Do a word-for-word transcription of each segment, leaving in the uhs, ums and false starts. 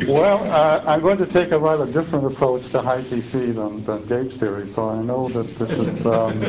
Well, uh, I'm going to take a rather different approach to high T C than, than gauge theory, so I know that this is... Um,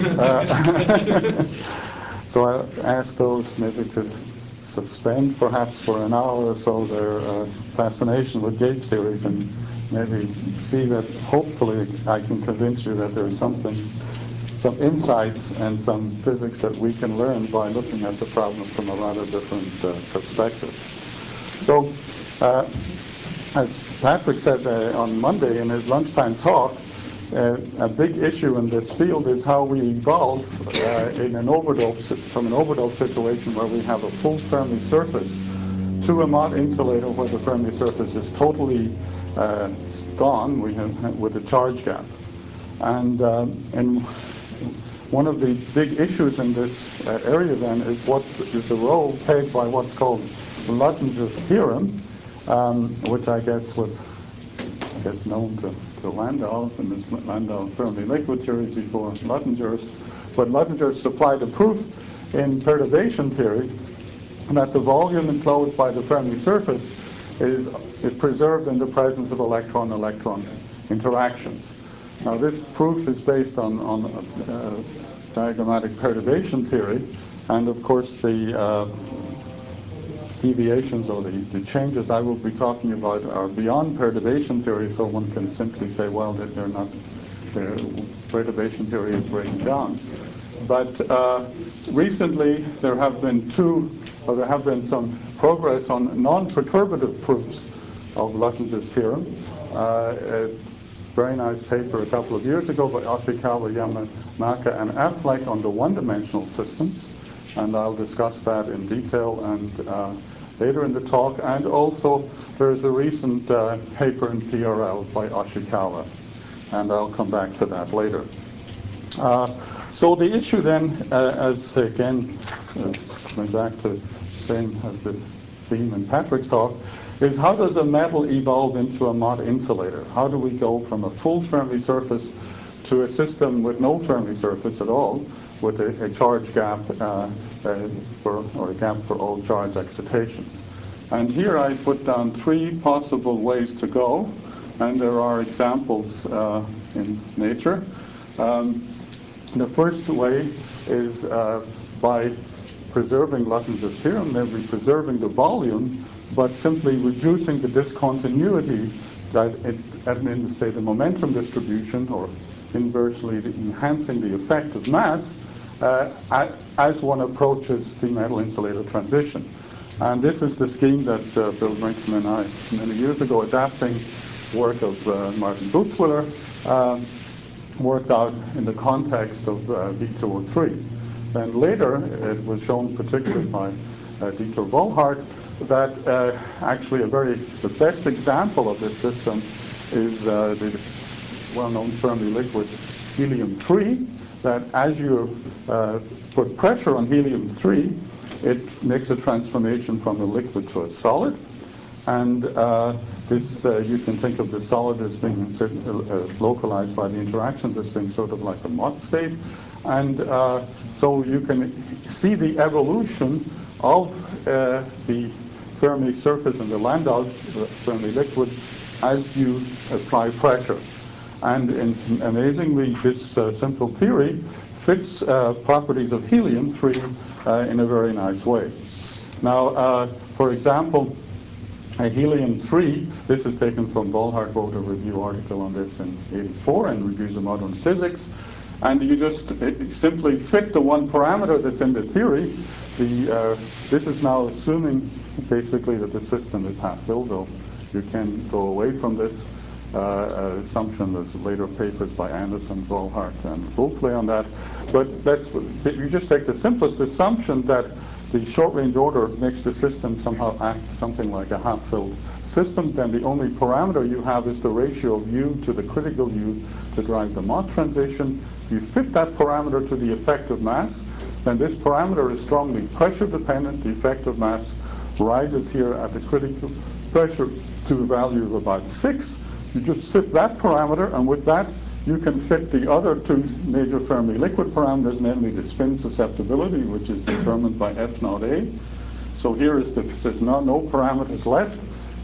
uh, so I ask those maybe to suspend perhaps for an hour or so their uh, fascination with gauge theories and maybe see that hopefully I can convince you that there are some things, some insights and some physics that we can learn by looking at the problem from a rather different uh, perspective. So, uh, as Patrick said uh, on Monday in his lunchtime talk, uh, a big issue in this field is how we evolve uh, in an overdope, from an overdope situation where we have a full Fermi surface to a Mott insulator where the Fermi surface is totally uh, gone we have, with a charge gap. And, um, and one of the big issues in this uh, area then is what is the role played by what's called Luttinger's theorem, um, which I guess was I guess known to, to Landau and this Landau Fermi liquid theory before Luttinger's. But Luttinger supplied a proof in perturbation theory that the volume enclosed by the Fermi surface is, is preserved in the presence of electron-electron interactions. Now this proof is based on, on uh, diagrammatic perturbation theory, and of course the uh, deviations or the, the changes I will be talking about are beyond perturbation theory, so one can simply say, well, that they're not, their perturbation theory is breaking down. But uh, recently there have been two, or there have been some progress on non-perturbative proofs of Luttinger's theorem. Uh, a very nice paper a couple of years ago by Ashikawa, Yamanaka, and Affleck on the one-dimensional systems. And I'll discuss that in detail and uh, later in the talk. And also, there's a recent uh, paper in P R L by Ashikawa, and I'll come back to that later. Uh, so the issue then, uh, as again, it's coming back to the same as the theme in Patrick's talk, is how does a metal evolve into a Mott insulator? How do we go from a full Fermi surface to a system with no Fermi surface at all, with a, a charge gap uh, uh, for, or a gap for all charge excitations? And here I put down three possible ways to go, and there are examples uh, in nature. Um, the first way is uh, by preserving Luttinger's theorem, namely preserving the volume, but simply reducing the discontinuity that it, in, say, the momentum distribution, or inversely enhancing the effect of mass uh, as one approaches the metal insulator transition. And this is the scheme that uh, Bill Brinkman and I, many years ago, adapting work of uh, Martin Butzwiller, uh, worked out in the context of uh, V two O three. And later, it was shown particularly by uh, Dieter Volhard that uh, actually a very, the best example of this system is uh, the well-known Fermi liquid helium three, that as you uh, put pressure on helium three, it makes a transformation from a liquid to a solid. And uh, this, uh, you can think of the solid as being uh, localized by the interactions as being sort of like a Mott state. And uh, so you can see the evolution of uh, the Fermi surface and the Landau Fermi liquid as you apply pressure. And in, amazingly, this uh, simple theory fits uh, properties of helium three uh, in a very nice way. Now, uh, for example, a helium three, this is taken from Volhard, wrote a review article on this in eighty-four in Reviews of Modern Physics. And you just simply fit the one parameter that's in the theory. The, uh, this is now assuming basically that the system is half-filled, though you can go away from this uh, assumption. There's later papers by Anderson, Volhard, and Wolfley on that. But that's, you just take the simplest assumption that the short-range order makes the system somehow act something like a half-filled system. Then the only parameter you have is the ratio of U to the critical U to drive the Mott transition. You fit that parameter to the effective mass, then this parameter is strongly pressure dependent. The effective mass rises here at the critical pressure to a value of about six. You just fit that parameter, and with that you can fit the other two major Fermi liquid parameters, namely the spin susceptibility, which is determined by F naught A. So here is the, there's no, no parameters left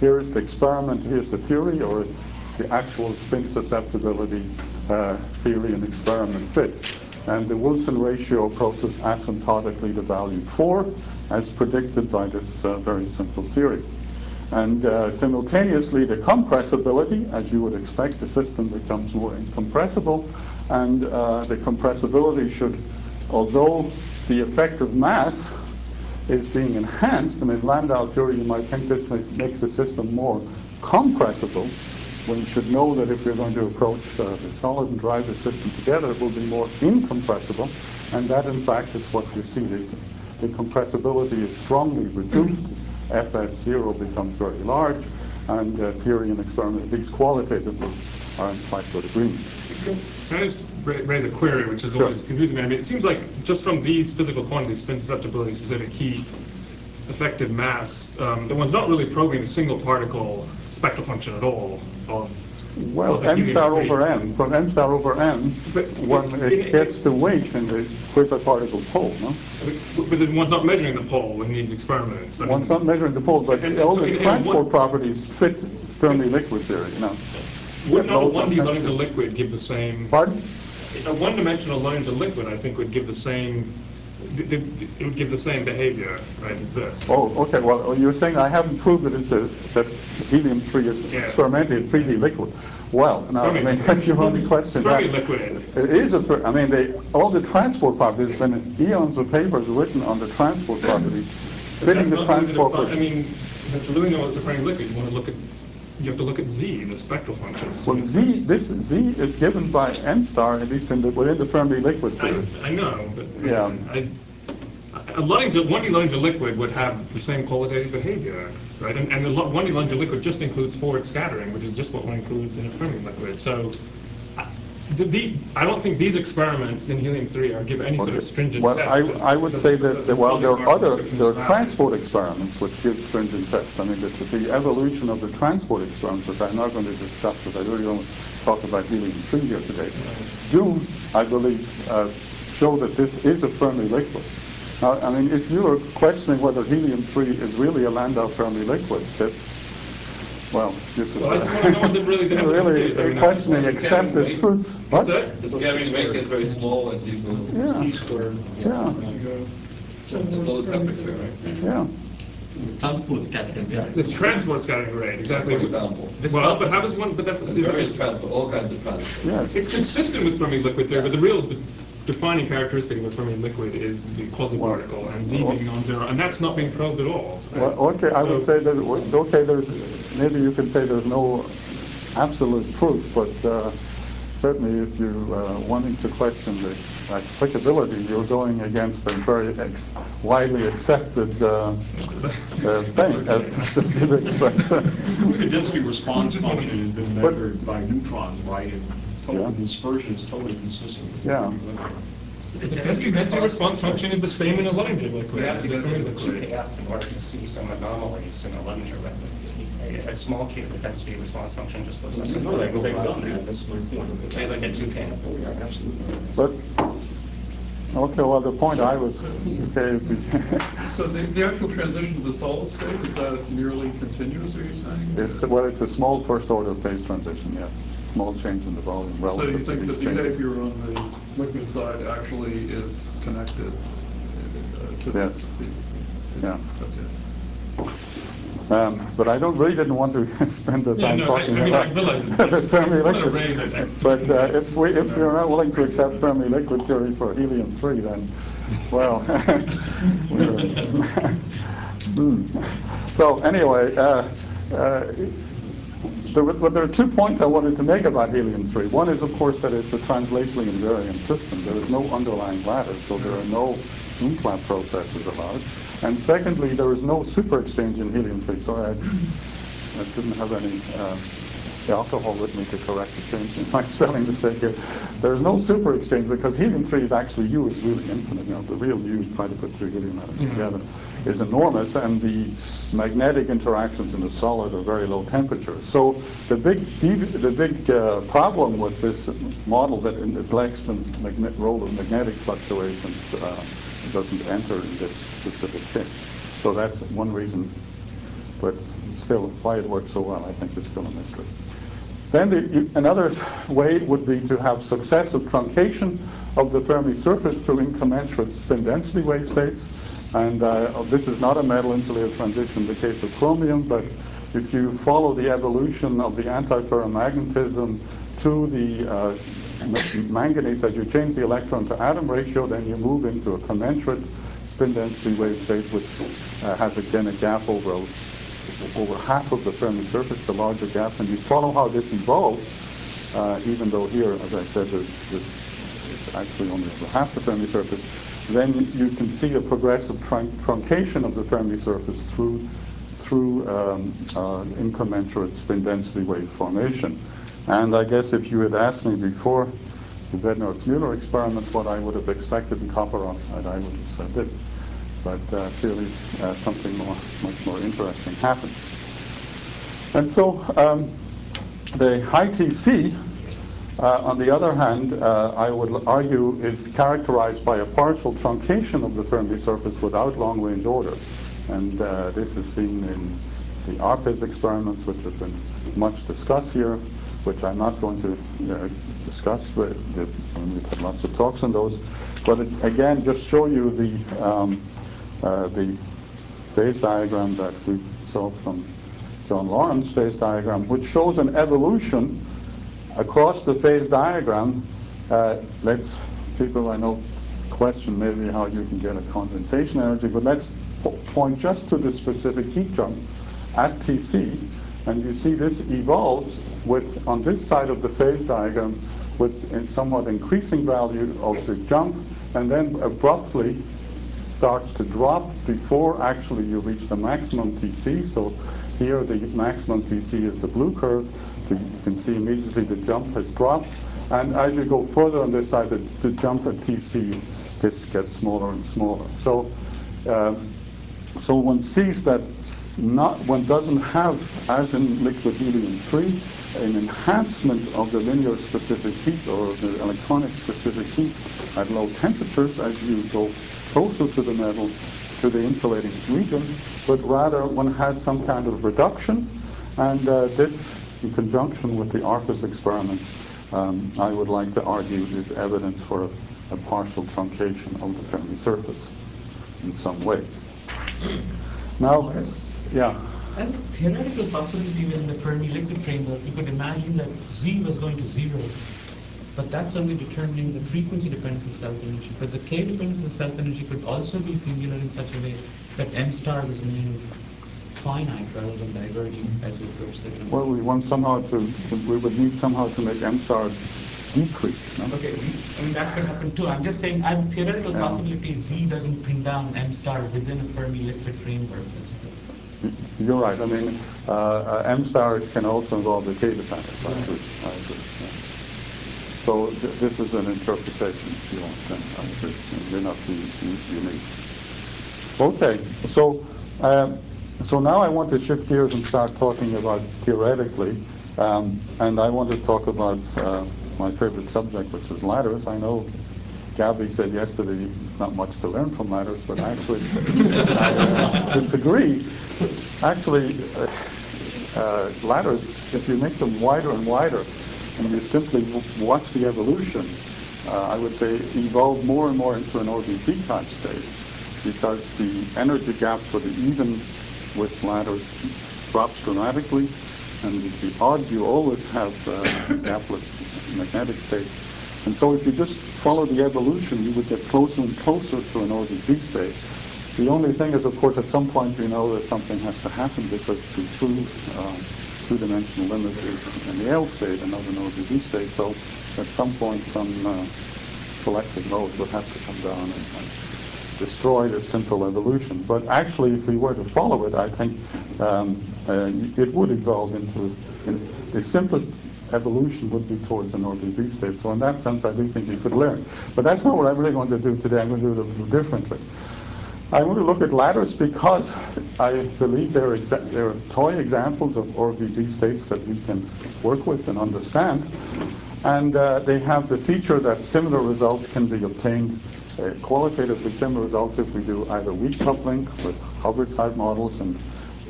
here's the experiment, here's the theory, or the actual spin susceptibility uh, theory and experiment fit. And the Wilson ratio approaches asymptotically to value four, as predicted by this uh, very simple theory. And uh, simultaneously, the compressibility, as you would expect, the system becomes more incompressible, and uh, the compressibility should, although the effective mass is being enhanced, and in Landau theory you might think this makes the system more compressible, when you should know that if you're going to approach uh, the solid and dry system together, it will be more incompressible, and that in fact is what you see. The, the compressibility is strongly reduced, F S zero becomes very large, and uh, theory and experiment, at least qualitatively, are in quite good agreement. Can I just raise a query, which is Sure. always confusing me? I mean, it seems like just from these physical quantities, spin susceptibility, specific heat, effective mass, um, the one's not really probing the single particle spectral function at all of Well, of the m helium star three. over n, from m star over n, But when it- it, it- gets the weight in the quasi-particle pole, no? But, but the one's not measuring the pole in these experiments. I One's mean, not measuring the pole, but And- and all so the in- in a transport one- properties fit Fermi liquid theory, you know. would not a Low one D temperature. line to liquid give the same? Pardon? A one-dimensional line to liquid, I think, would give the same. th- th- It would give the same behavior, right, as this. Oh, okay. Well, you're saying I haven't proved that it's a, that helium three is Yeah. experimentally three D liquid. Well, now, Fermi I mean, liquid. if you've only questioned Fermi that, liquid. it is a. fer- I mean, they all the transport properties. There's been eons of papers written on the transport properties, But fitting that's the not going to transport. define- I properties. mean, if you're looking at what's a Fermi liquid, you want to look at. You have to look at Z, the spectral function. So Well, Z, this Z is given by M star, at least in the, within the Fermi liquid I, theory. I know, but Yeah. I, a line to one D line to liquid would have the same qualitative behavior, right? And, and the lo- one D line to liquid just includes forward scattering, which is just what one includes in a Fermi liquid. So, I, the, the, I don't think these experiments in helium three are give any sort of stringent Well, test. I, that- I would that- say that that, the that well, there are quality other, descriptions there are are valid. transport experiments which give stringent tests. I mean, the, the evolution of the transport experiments, which I'm not going to discuss because I really don't talk about helium three here today, do, I believe, uh, show that this is a Fermi liquid. Now, I mean, if you are questioning whether helium three is really a Landau Fermi liquid, that's, well, this is Well, I just want to know what the really the evidence really is. I mean, questioning it's accepted weight. truths. What's What? that? The scattering rate is very small as you go Yeah. T squared. Yeah. At low temperature, right? Yeah. Transport scattering rate. The transport scattering rate, exactly. For example. Well, but how does one? But that's is Various it, transport, all kinds of transport. Yes. it's consistent with Fermi liquid theory, but the real de- defining characteristic of a Fermi liquid is the quasi-particle and Z being non-zero, and that's not being probed at all. right? Well, okay, I would So- say that, okay, there's, maybe you can say there's no absolute proof, but uh, certainly if you're uh, wanting to question the applicability, you're going against a very ex- widely accepted uh, uh, thing, uh, physics, but, uh, The density response function has been But- measured by neutrons, right? And total Yeah. dispersion is totally consistent with. Yeah. The density, density response function is the same in a Ledinger liquid. You have to as go a Fermi through two liquid. K F in order to see some anomalies in a Ledinger liquid. A, a small Q, the density response function just looks like I know that, but they've done that, that's my point. okay, like at two K. Oh, yeah, absolutely. but, okay, well, the point I was, okay, if we, So the, the actual transition to the solid state, is that nearly continuous, are you saying? it's, well, it's a small first order phase transition, yes, small change in the volume So relative you to think the these changes. behavior on the liquid side actually is connected uh, to the... Yes. Yeah. Okay. Um, but I don't really didn't want to spend the Yeah, time no, I- talking I mean, I about realize it. the It's- Fermi it's gonna liquid. raise it at- But uh, if we if you're not willing to accept Fermi liquid theory for helium three, then well. we're- hmm. So anyway, uh, uh, there, were, well, there are two points I wanted to make about helium three. One is, of course, that it's a translationally invariant system. There is no underlying lattice, so there are no Umklapp processes allowed. And secondly, there is no superexchange in helium three. Sorry, I, I didn't have any uh, alcohol with me to correct the change in my spelling mistake here. There is no superexchange because helium three is actually U is really infinite. You know, the real U, try to put three helium atoms together, is enormous, and the magnetic interactions in the solid are very low temperature. So the big the big uh, problem with this model that neglects the magnet role of magnetic fluctuations uh, doesn't enter in this specific case. So that's one reason. But still, why it works so well, I think is still a mystery. Then the, you, another way would be to have successive truncation of the Fermi surface through incommensurate spin density wave states. And uh, this is not a metal insulator transition in the case of chromium, but if you follow the evolution of the antiferromagnetism to the uh, manganese, as you change the electron to atom ratio, then you move into a commensurate spin density wave state, which uh, has again a gap over over half of the Fermi surface, the larger gap, and you follow how this evolves, uh, even though here, as I said, there's, there's it's actually only over half the Fermi surface, then you can see a progressive trun truncation of the Fermi surface through through um, uh, incommensurate spin density wave formation. And I guess if you had asked me before the Bednorz-Muller experiment what I would have expected in copper oxide, I would have said this. But uh, clearly uh, something more, much more interesting happens. And so um, the high T C, uh, on the other hand, uh, I would argue is characterized by a partial truncation of the Fermi surface without long-range order. And uh, this is seen in the ARPES experiments, which have been much discussed here, which I'm not going to uh, discuss, but the, we've had lots of talks on those. But it, again, just show you the um, uh, the phase diagram that we saw from John Lawrence' phase diagram, which shows an evolution across the phase diagram. Uh, let's people I know question maybe how you can get a condensation energy, but let's po point just to the specific heat jump at T C. And you see this evolves with, on this side of the phase diagram, with a somewhat increasing value of the jump, and then abruptly starts to drop before actually you reach the maximum T C. So here the maximum T C is the blue curve. So you can see immediately the jump has dropped. And as you go further on this side, the, the jump at T C gets, gets smaller and smaller. So, uh, so one sees that Not, one doesn't have, as in liquid helium three, an enhancement of the linear specific heat or the electronic specific heat at low temperatures as you go closer to the metal, to the insulating region, but rather one has some kind of reduction, and uh, this, in conjunction with the ARPES experiments, um, I would like to argue is evidence for a, a partial truncation of the Fermi surface in some way. Now, yeah. As a theoretical possibility within the Fermi liquid framework, you could imagine that Z was going to zero, but that's only determining the frequency dependence in self-energy. But the K dependence in self-energy could also be singular in such a way that M star was named finite rather than diverging as we approach the term. Well, we want somehow to, to, we would need somehow to make M stars decrease. No? Okay, I mean that could happen too. I'm just saying as a theoretical yeah. possibility, Z doesn't pin down M star within a Fermi liquid framework. That's You're right. I mean, uh, uh, M star can also involve the K dependence. I agree. I agree. Yeah. So th this is an interpretation, if you want. And I agree. They're not unique. Okay. So, um, so now I want to shift gears and start talking about theoretically, um, and I want to talk about uh, my favorite subject, which is ladders. I know Gabby said yesterday it's not much to learn from ladders, but actually I uh, disagree. Actually, uh, uh, ladders, if you make them wider and wider, and you simply watch the evolution, uh, I would say evolve more and more into an O D P type state, because the energy gap for the even width ladders drops dramatically, and with the odd you always have uh, gapless magnetic state. And so if you just follow the evolution, you would get closer and closer to an O D P state. The only thing is, of course, at some point you know that something has to happen, because the true uh, two-dimensional limit is an Yale state and not an O D P state. So at some point some uh, collective load would have to come down and, and destroy this simple evolution. But actually, if we were to follow it, I think um, uh, it would evolve into in, the simplest evolution would be towards an O D P state. So in that sense, I do think you could learn. But that's not what I'm really going to do today. I'm going to do it a little differently. I want to look at ladders because I believe they're, they're toy examples of O D P states that we can work with and understand. And uh, they have the feature that similar results can be obtained, uh, qualitatively similar results, if we do either weak coupling with Hubbard-type models and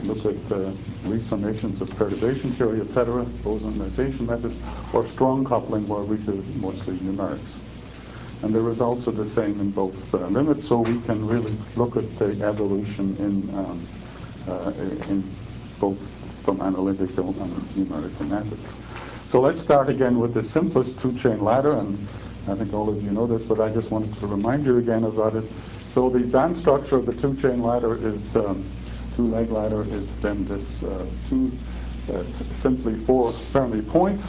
look at uh, resummations of perturbation theory, et cetera, bosonization methods, or strong coupling where we do mostly numerics. And the results are the same in both uh, limits, so we can really look at the evolution in, um, uh, in both from analytical and numerical methods. So let's start again with the simplest two-chain ladder, and I think all of you know this, but I just wanted to remind you again about it. So the band structure of the two-chain ladder is, um, two-leg ladder is then this uh, two, uh, simply four Fermi points.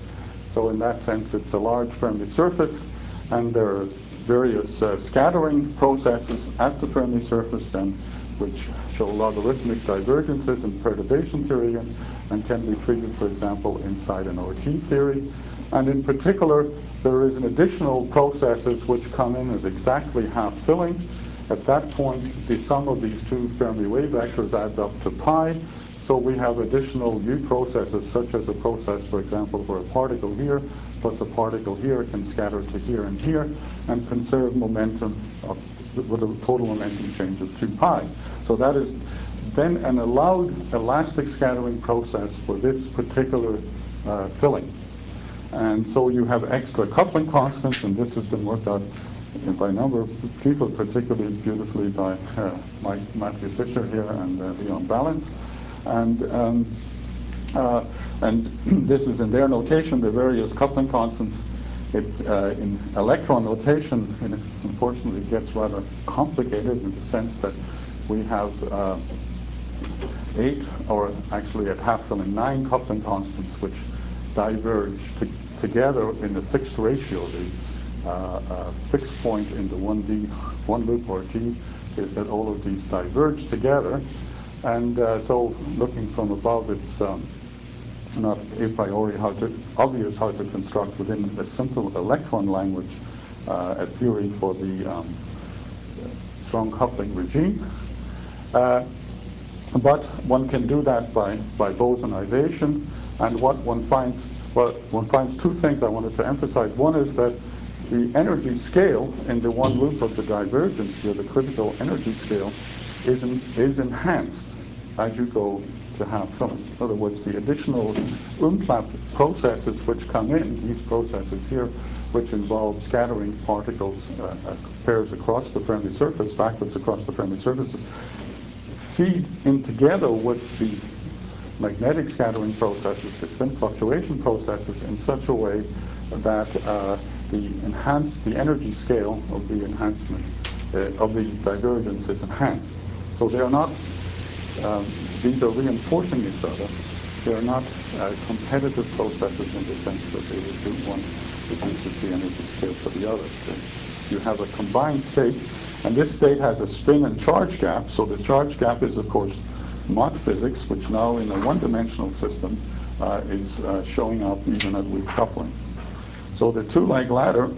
So in that sense, it's a large Fermi surface, and there are various uh, scattering processes at the Fermi surface then, which show logarithmic divergences in perturbation theory and, and can be treated, for example, inside an O G theory. And in particular, there is an additional processes which come in at exactly half filling. At that point, the sum of these two Fermi wave vectors adds up to pi. So we have additional U processes, such as a process, for example, where a particle here plus a particle here can scatter to here and here and conserve momentum of, with a total momentum change of two pi. So that is then an allowed elastic scattering process for this particular uh, filling. And so you have extra coupling constants, and this has been worked out by a number of people, particularly beautifully by uh, Mike, Matthew Fisher here and uh, Leon Balance. And, um, uh, and this is in their notation, the various coupling constants. It, uh, in electron notation, it unfortunately gets rather complicated in the sense that we have uh, eight, or actually at half filling, nine coupling constants which diverge to, together in a fixed ratio. The uh, uh, fixed point in the one D, one loop or G is that all of these diverge together. And uh, so looking from above, it's um, not a priori how to, obvious how to construct within a simple electron language uh, a theory for the um, strong coupling regime. Uh, but one can do that by, by bosonization. And what one finds, well, one finds two things I wanted to emphasize. One is that the energy scale in the one loop of the divergence here, the critical energy scale, is, in, is enhanced as you go to half filling. In other words, the additional Umklapp processes which come in, these processes here, which involve scattering particles, uh, uh, pairs across the Fermi surface, backwards across the Fermi surfaces, feed in together with the magnetic scattering processes, the spin fluctuation processes, in such a way that uh, the enhanced, the energy scale of the enhancement uh, of the divergence is enhanced. So they are not, um, these are reinforcing each other. They are not uh, competitive processes in the sense that they would do one reduces the energy scale for the other. So you have a combined state, and this state has a spin and charge gap. So the charge gap is, of course, Mott physics, which now in a one-dimensional system uh, is uh, showing up even at weak coupling. So the two-leg ladder,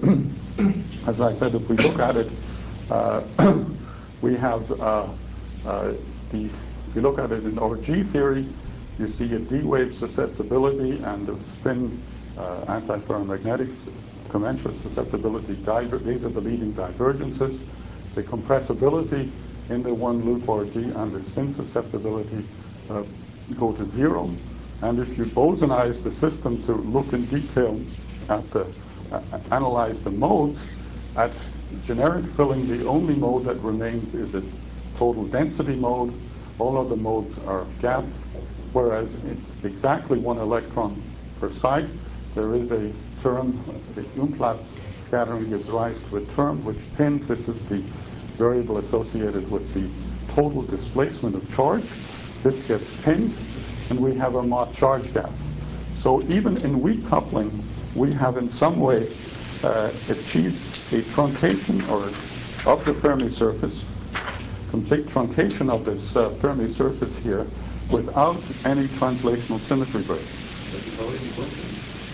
as I said, if we look at it, uh, we have uh, uh, the, if you look at it in O G theory, you see a D-wave susceptibility and the spin uh, anti-ferromagnetics commensurate susceptibility. These are the leading divergences. The compressibility in the one loop O G and the spin susceptibility uh, go to zero. And if you bosonize the system to look in detail at the, uh, analyze the modes, at generic filling, the only mode that remains is a total density mode. All other modes are gapped, whereas in exactly one electron per site, there is a term, the Umklapp scattering gives rise to a term which pins. This is the variable associated with the total displacement of charge. This gets pinned, and we have a Mott charge gap. So even in weak coupling, we have in some way uh, achieved a truncation or of the Fermi surface, complete truncation of this uh, Fermi surface here without any translational symmetry break. But it's already broken.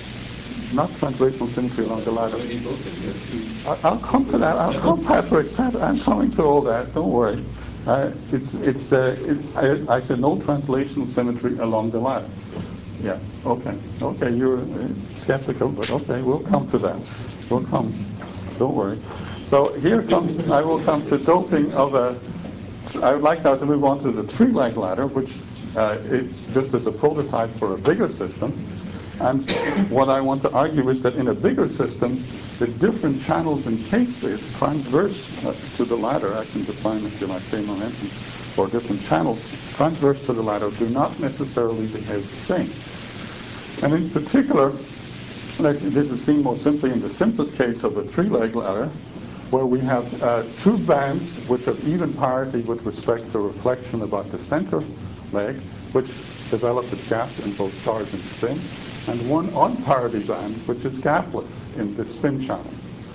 Not translational symmetry along the ladder. Already broken. You have two. I- I'll come to that. I'll come, Patrick. Pat, I'm coming to all that. Don't worry. Uh, it's it's. Uh, it, I, I said no translational symmetry along the ladder. Yeah. Okay. Okay. You're uh, skeptical, but okay. We'll come to that. We'll come. Don't worry. So here comes. I will come to doping of a I would like now to move on to the three-leg ladder, which uh, is just as a prototype for a bigger system. And what I want to argue is that in a bigger system, the different channels in K-space transverse uh, to the ladder, I can define, if you like, same momentum, or different channels transverse to the ladder do not necessarily behave the same. And in particular, like, this is seen most simply in the simplest case of a three-leg ladder, where we have uh, two bands which have even parity with respect to reflection about the center leg, which develop a gap in both charge and spin, and one on-parity band, which is gapless in the spin channel.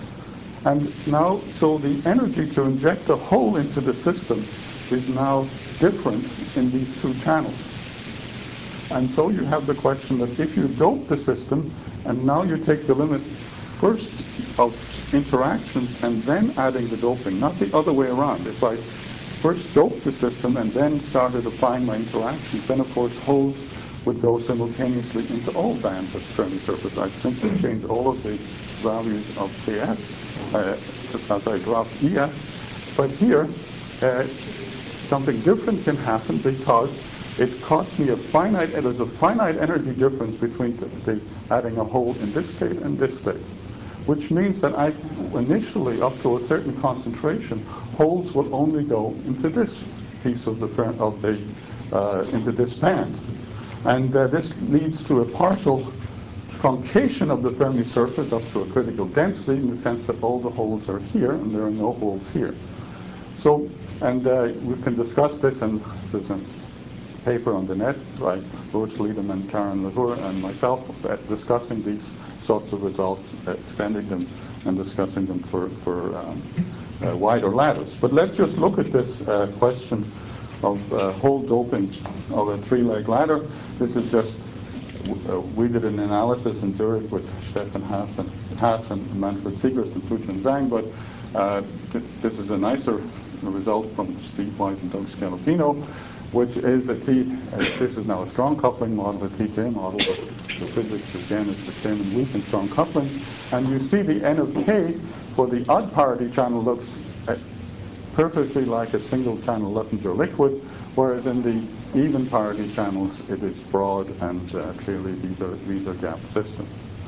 And now, so the energy to inject a hole into the system is now different in these two channels. And so you have the question that if you dope the system, and now you take the limit first of interactions and then adding the doping, not the other way around. If I first dope the system and then started applying my interactions, then of course holes would go simultaneously into all bands of Fermi surface. I'd simply change all of the values of K F uh, as I drop E F. But here, uh, something different can happen because it costs me a finite, there's a finite energy difference between the, the adding a hole in this state and this state, which means that I initially, up to a certain concentration, holes will only go into this piece of the, of the uh, into this band. And uh, this leads to a partial truncation of the Fermi surface up to a critical density in the sense that all the holes are here and there are no holes here. So, and uh, we can discuss this, and there's a paper on the net by Louis Liederman, Karen Latour, and myself uh, discussing these sorts of results, uh, extending them and discussing them for, for um, uh, wider ladders. But let's just look at this uh, question of uh, hole doping of a three-leg ladder. This is just, uh, we did an analysis in Zurich with Stefan Haas and, Haas and Manfred Sigrist and Fuchen Zhang, but uh, th this is a nicer result from Steve White and Doug Scalafino, which is a T, uh, this is now a strong coupling model, a T J model, but the physics again is the same in weak and strong coupling. And you see the N of K for the odd parity channel looks uh, perfectly like a single channel Luttinger liquid, whereas in the even parity channels it is broad, and uh, clearly these are, these are gap systems.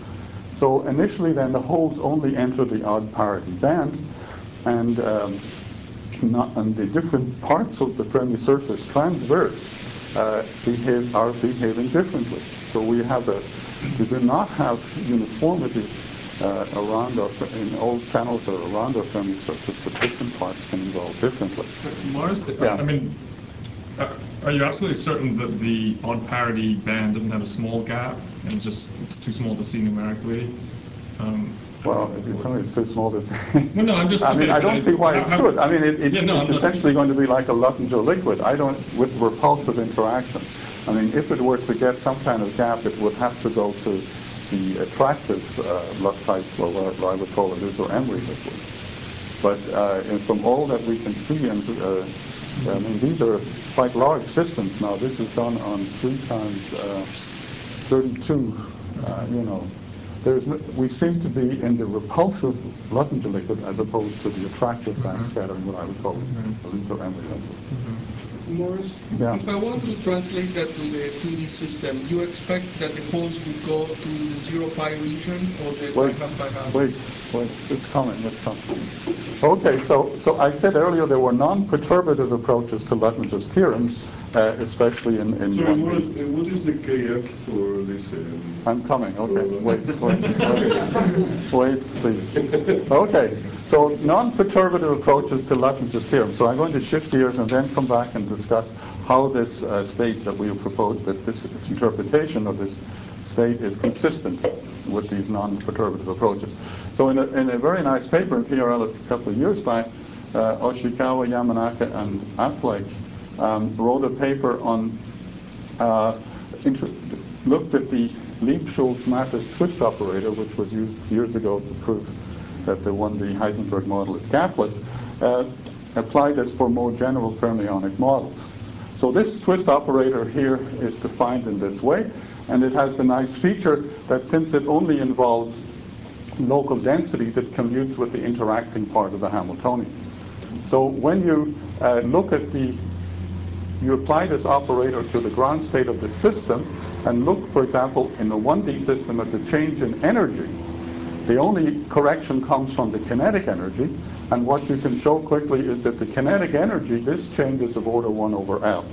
So initially then the holes only enter the odd parity band, and um, Not, and the different parts of the Fermi surface transverse uh, behave, are behaving differently. So we have a, we do not have uniformity uh, around our, in all channels or around our Fermi surface, but different parts can evolve differently. Morris, Yeah. I mean, uh, are you absolutely certain that the odd parity band doesn't have a small gap and just it's too small to see numerically? Um, Well, if you tell me it's too small to see. No, no, I'm just. I mean, okay, I don't I, see why how, it how, should. I mean, it, it, yeah, no, it's I'm essentially not, going to be like a Luttinger liquid. I don't, with repulsive interaction. I mean, if it were to get some kind of gap, it would have to go to the attractive uh, Lutt type, or what I would call a Luther Emery liquid. But uh, and from all that we can see, and uh, I mean, these are quite large systems now. This is done on three times uh, thirty-two, uh, you know. There's no, we seem to be in the repulsive Luttinger liquid as opposed to the attractive backscattering, what I would call the Luther Emery liquid. Morris, Yeah. if I want to translate that to the two D system, you expect that the holes would go to the zero pi region or the Wait, half by half? wait, wait, it's coming, it's coming. Okay, so, so I said earlier there were non-perturbative approaches to Luttinger's theorem, uh, especially in, in Sorry, one what, D. what is the K F for this? Um, I'm coming, okay, wait, wait, wait, wait, please. Okay, so non-perturbative approaches to Luttinger's theorem. So I'm going to shift gears and then come back and discuss how this uh, state that we have proposed, that this interpretation of this state is consistent with these non-perturbative approaches. So in a, in a very nice paper in P R L a couple of years back, uh, Oshikawa, Yamanaka, and Affleck um, wrote a paper on, uh, looked at the Lieb-Schultz-Matthes twist operator, which was used years ago to prove that the one, the Heisenberg model is gapless, uh, applied this for more general fermionic models. So this twist operator here is defined in this way, and it has the nice feature that since it only involves local densities, it commutes with the interacting part of the Hamiltonian. So when you uh, look at the, you apply this operator to the ground state of the system and look, for example, in the one D system at the change in energy, the only correction comes from the kinetic energy, and what you can show quickly is that the kinetic energy, this change is of order one over L.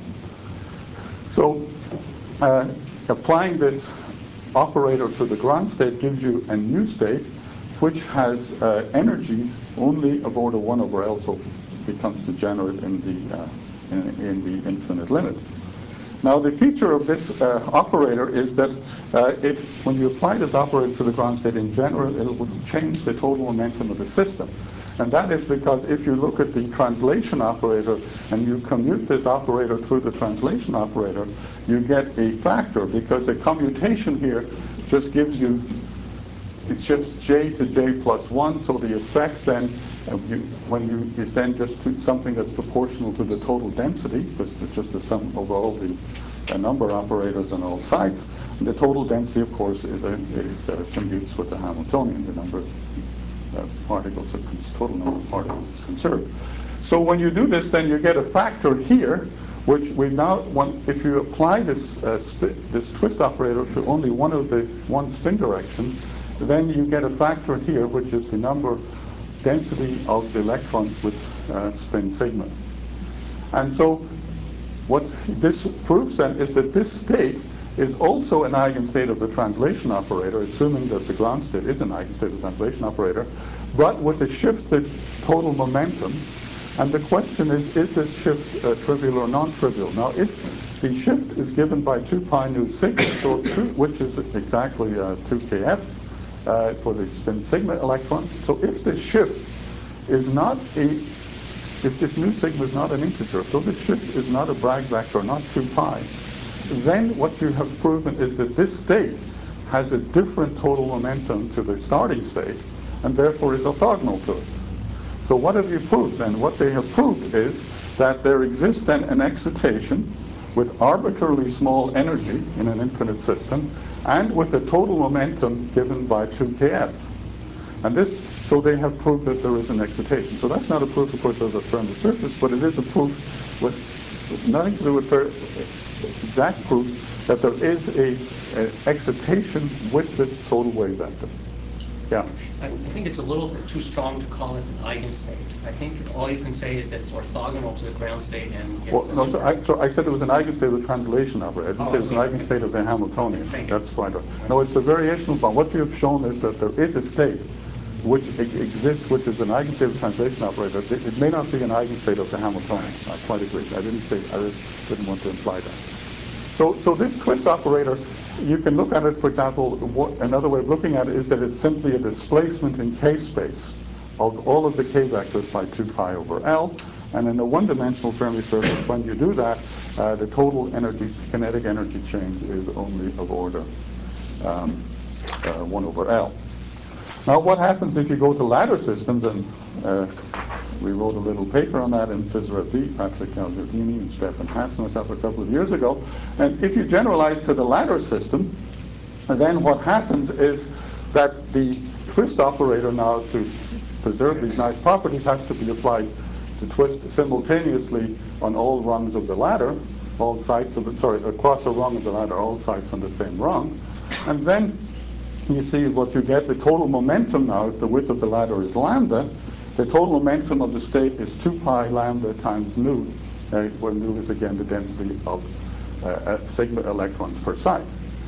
So uh, applying this operator to the ground state gives you a new state which has uh, energy only of order one over L, so it becomes degenerate in the, uh, in, in the infinite limit. Now the feature of this uh, operator is that uh, it, when you apply this operator to the ground state in general, it will change the total momentum of the system. And that is because if you look at the translation operator and you commute this operator through the translation operator, you get a factor, because a commutation here just gives you, it shifts j to j plus one, so the effect then, uh, you, when you, is then just to something that's proportional to the total density, because it's just the sum of all the uh, number operators on all sides. And the total density, of course, is, a, is uh, commutes with the Hamiltonian, the number of uh, particles, are, total number of particles is conserved. So when you do this, then you get a factor here, which we now, when, if you apply this, uh, this twist operator to only one of the one spin direction, then you get a factor here, which is the number density of the electrons with uh, spin sigma. And so what this proves then is that this state is also an eigenstate of the translation operator, assuming that the ground state is an eigenstate of the translation operator, but with a shifted total momentum. And the question is, is this shift uh, trivial or non-trivial? Now, if the shift is given by two pi nu sigma, so two, which is exactly uh, two K F, Uh, for the spin sigma electrons. So if the shift is not a, if this nu sigma is not an integer, so this shift is not a Bragg vector, not two pi, then what you have proven is that this state has a different total momentum to the starting state, and therefore is orthogonal to it. So what have you proved then? What they have proved is that there exists then an excitation with arbitrarily small energy in an infinite system, and with a total momentum given by two K F. And this, so they have proved that there is an excitation. So that's not a proof, of course, of the Fermi surface, but it is a proof with, with nothing to do with the exact proof that there is a, a excitation with this total wave vector. Yeah. I, I think it's a little bit too strong to call it an eigenstate. I think all you can say is that it's orthogonal to the ground state and Well, it's a no, so super- I, so I said it was an eigenstate of the translation operator. I didn't Oh, say it was an I see. eigenstate of the Hamiltonian. Thank you. That's quite right. No, it's a variational form. What you have shown is that there is a state which e- exists, which is an eigenstate of the translation operator. It, it may not be an eigenstate of the Hamiltonian. I quite agree. I didn't say, I didn't want to imply that. So, so this twist operator, you can look at it, for example, what, another way of looking at it is that it's simply a displacement in K space of all of the K vectors by two pi over L. And in a one-dimensional Fermi surface, when you do that, uh, the total energy, kinetic energy change is only of order um, uh, one over L. Now, what happens if you go to ladder systems, and uh, we wrote a little paper on that in PhysRev B, Patrick Calgiardini and Stefan Haas and myself a couple of years ago. And if you generalize to the ladder system, then what happens is that the twist operator now, to preserve these nice properties, has to be applied to twist simultaneously on all rungs of the ladder, all sides of it, sorry, across a rung of the ladder, all sides on the same rung. And then you see what you get, the total momentum now, if the width of the ladder is lambda, the total momentum of the state is two pi lambda times nu, uh, where nu is again the density of uh, uh, sigma electrons per site.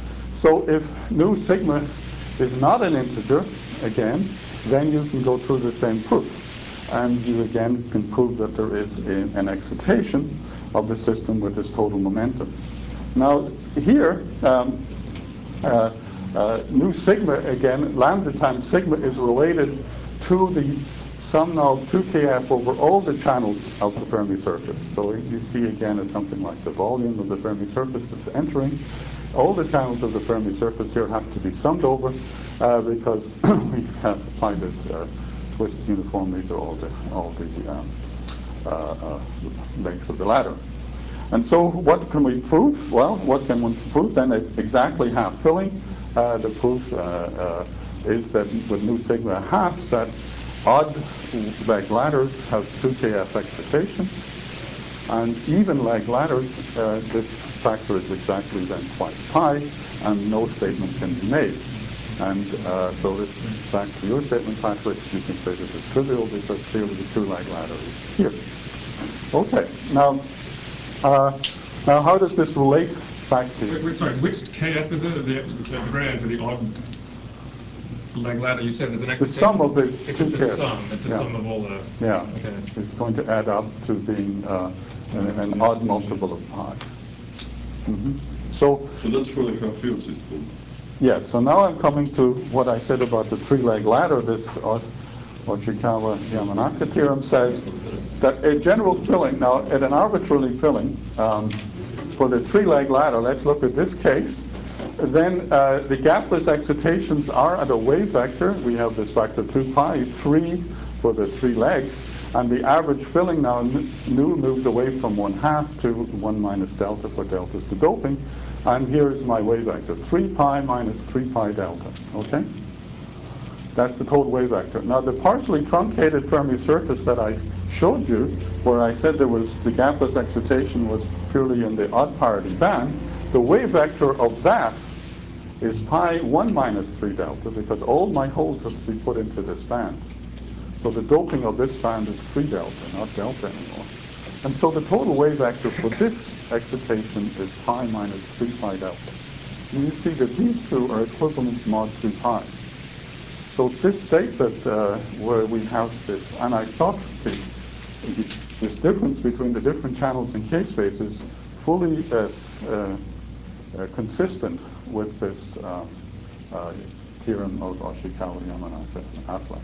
So if nu sigma is not an integer, again, then you can go through the same proof. And you again can prove that there is a, an excitation of the system with this total momentum. Now here, um, uh, uh, nu sigma, again, lambda times sigma is related to the sum now of two K F over all the channels of the Fermi surface. So you see again it's something like the volume of the Fermi surface that's entering. All the channels of the Fermi surface here have to be summed over uh, because we have applied this uh, twist uniformly to all the, all the um, uh, uh, lengths of the ladder. And so what can we prove? Well, what can we prove? Then exactly half filling. Uh, the proof uh, uh, is that with nu sigma half, that odd leg ladders have two K F excitation, and even leg ladders, uh, this factor is exactly then twice pi, and no statement can be made. And uh, so this, back to your statement, Patrick, you can say this is trivial because clearly the two-leg ladder is here. Okay, now, uh, now how does this relate back to... Wait, wait, sorry, which K F is it? The, the brand to the odd leg ladder? You said there's an The sum of the It's two the pairs. sum. It's the Yeah. sum of all the... Yeah, Okay. it's going to add up to being uh, an, an odd multiple of pi. Mm-hmm. So, So that's for the half-field system. yes, so now I'm coming to what I said about the three-leg ladder. This Oshikawa-Yamanaka theorem says that a general filling, now at an arbitrarily filling, um, for the three-leg ladder, let's look at this case, then uh, the gapless excitations are at a wave vector. We have this vector two pi, three for the three legs, and the average filling now, nu moved away from one half to one minus delta for delta is the doping. And here's my wave vector, three pi minus three pi delta, okay? That's the total wave vector. Now the partially truncated Fermi surface that I showed you, where I said there was, the gapless excitation was purely in the odd parity band, the wave vector of that is pi one minus three delta, because all my holes have to be put into this band. So the doping of this band is three delta, not delta anymore. And so the total wave vector for this excitation is pi minus three pi delta. And you see that these two are equivalent mod two pi. So this state that uh, where we have this anisotropy, this difference between the different channels in K-spaces, fully uh, uh, uh, consistent with this um, uh, theorem of Oshikawa-Yamanaka and Atlas,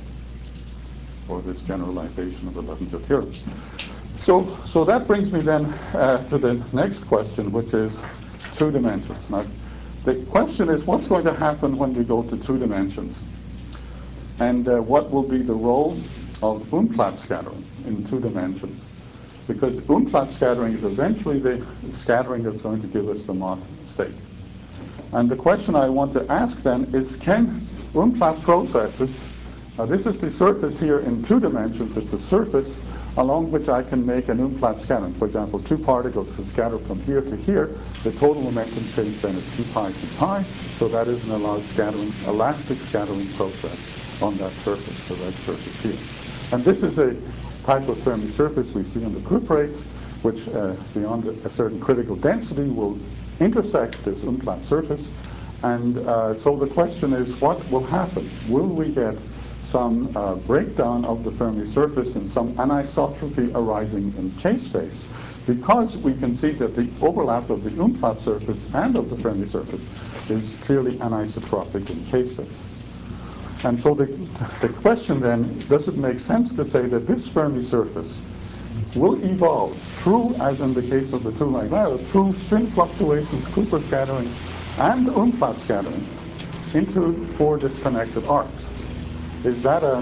or this generalization of the Levenger theorem. So, so that brings me then uh, to the next question, which is two dimensions. Now, the question is, what's going to happen when we go to two dimensions? And uh, what will be the role of Umklapp scattering in two dimensions? Because Umklapp scattering is eventually the scattering that's going to give us the Mott state. And the question I want to ask then is, can Umklapp processes, now this is the surface here in two dimensions, it's a surface along which I can make an Umklapp scattering. For example, two particles to scatter from here to here, the total momentum change then is two pi to pi, so that is an allowed scattering, elastic scattering process on that surface, the red surface here. And this is a type of Fermi surface we see on the cuprates, which uh, beyond a certain critical density will intersect this Umklapp surface. And uh, so the question is, what will happen? Will we get some uh, breakdown of the Fermi surface and some anisotropy arising in K-space? Because we can see that the overlap of the Umklapp surface and of the Fermi surface is clearly anisotropic in K-space. And so the, the question then, does it make sense to say that this Fermi surface will evolve through, as in the case of the two-leg ladder, through spin fluctuations, Cooper scattering, and Umklapp scattering into four disconnected arcs? Is that a,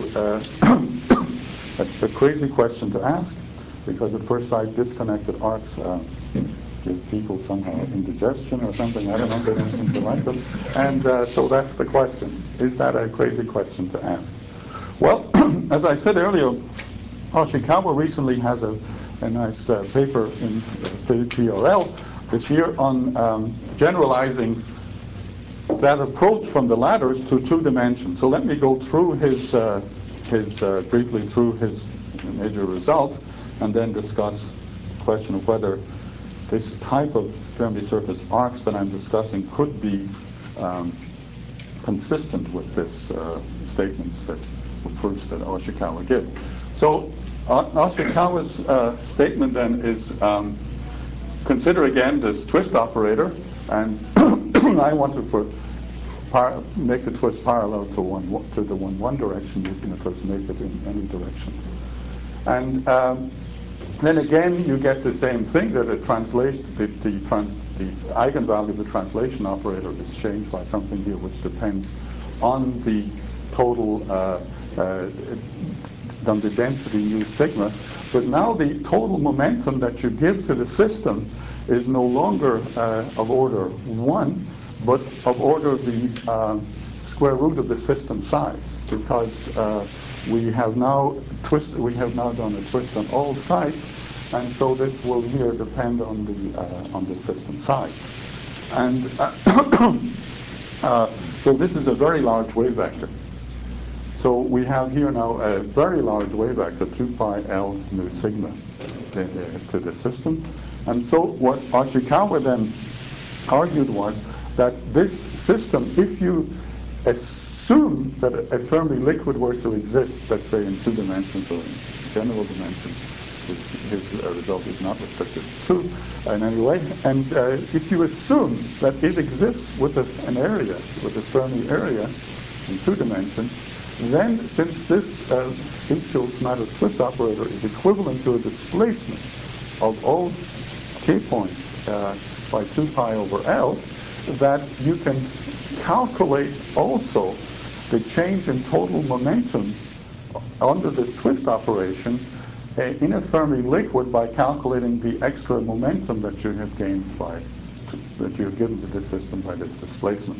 a, a, a crazy question to ask? Because at first sight, disconnected arcs uh, give people somehow indigestion or something. I don't know, they don't seem to like them. And uh, so that's the question. Is that a crazy question to ask? Well, as I said earlier, Oshikawa recently has a, a nice uh, paper in uh, P R L this year on um, generalizing that approach from the ladders to two dimensions. So let me go through his, uh, his uh, briefly through his major result, and then discuss the question of whether this type of Fermi surface arcs that I'm discussing could be um, consistent with this uh, statements that were proofs that Oshikawa gives. So uh, Oshikawa's uh, statement then is, um, consider again this twist operator, and I want to put par make the twist parallel to one to the one one direction. You can of course make it in any direction, and um, then again you get the same thing, that it translates the the, trans, the eigenvalue of the translation operator is changed by something here which depends on the total uh, uh, on the density u sigma. But now the total momentum that you give to the system is no longer uh, of order one, but of order the uh, square root of the system size, because uh, we have now twist, we have now done a twist on all sides, and so this will here depend on the uh, on the system size. And uh, uh, so this is a very large wave vector. So we have here now a very large wave vector, two pi L nu sigma, to, uh, to the system. And so what Ashikawa then argued was that this system, if you assume that a Fermi liquid were to exist, let's say in two dimensions or in general dimensions, which his uh, result is not restricted to two in any way, and uh, if you assume that it exists with a, an area, with a Fermi area in two dimensions, then since this uh, Schultz-Matters twist operator is equivalent to a displacement of all k points uh, by two pi over L, that you can calculate also the change in total momentum under this twist operation uh, in a Fermi liquid by calculating the extra momentum that you have gained by, that you have given to this system by this displacement.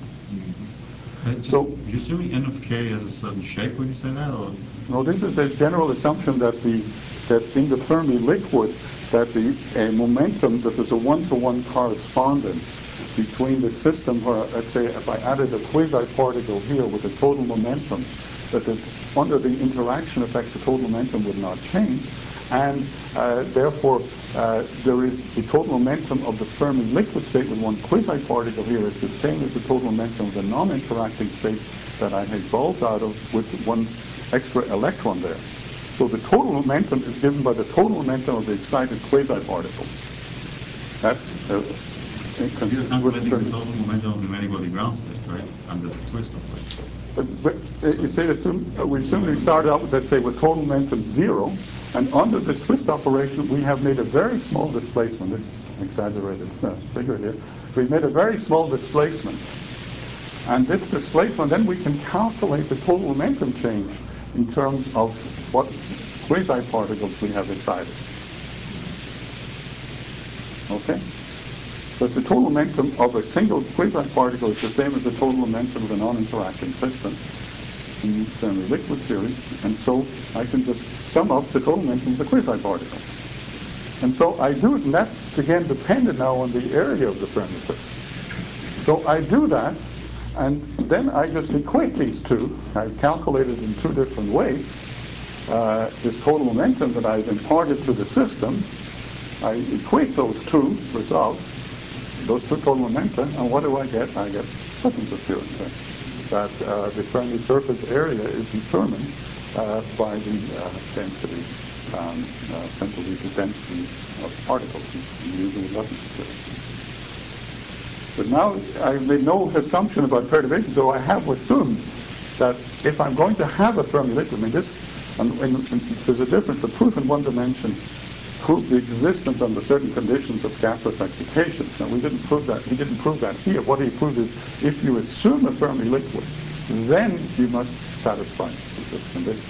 Uh, So- you're assuming n of k has a certain shape when you say that, or? No, this is a general assumption that the that in the Fermi liquid that the uh, momentum, that there's a one-to-one correspondence between the system where, let's say, if I added a quasi-particle here with a total momentum, that the, under the interaction effects the total momentum would not change, and uh, therefore uh, there is the total momentum of the Fermi liquid state with one quasi-particle here is the same as the total momentum of the non-interacting state that I had evolved out of with one extra electron there. So the total momentum is given by the total momentum of the excited quasi-particles. That's uh, You're with calculating the Fermi. total momentum of the many-body ground state, right? Under the twist operation. But, but uh, you say assume, uh, we assume we started out with, let's say, with total momentum zero, and under this twist operation, we have made a very small displacement. This is an exaggerated uh, figure here. We've made a very small displacement. And this displacement, then we can calculate the total momentum change in terms of what quasi-particles we have excited. Okay? But the total momentum of a single quasi-particle is the same as the total momentum of a non-interacting system in Fermi liquid theory, and so I can just sum up the total momentum of the quasi-particle. And so I do it, and that's again dependent now on the area of the Fermi system. So I do that, and then I just equate these two. I calculate it in two different ways. Uh, this total momentum that I've imparted to the system, I equate those two results, those two total momenta, and what do I get? I get Schliffen's theorem, that uh, the Fermi surface area is determined uh, by the uh, density, um, uh, central Luther density of particles using Schliffen's theorem. But now I've made no assumption about perturbation, so I have assumed that if I'm going to have a Fermi liquid, I mean this, and, and, and there's a difference. The proof in one dimension proved the existence under certain conditions of gasless excitations. Now we didn't prove that. He didn't prove that here. What he proved is if you assume a Fermi liquid, then you must satisfy this condition.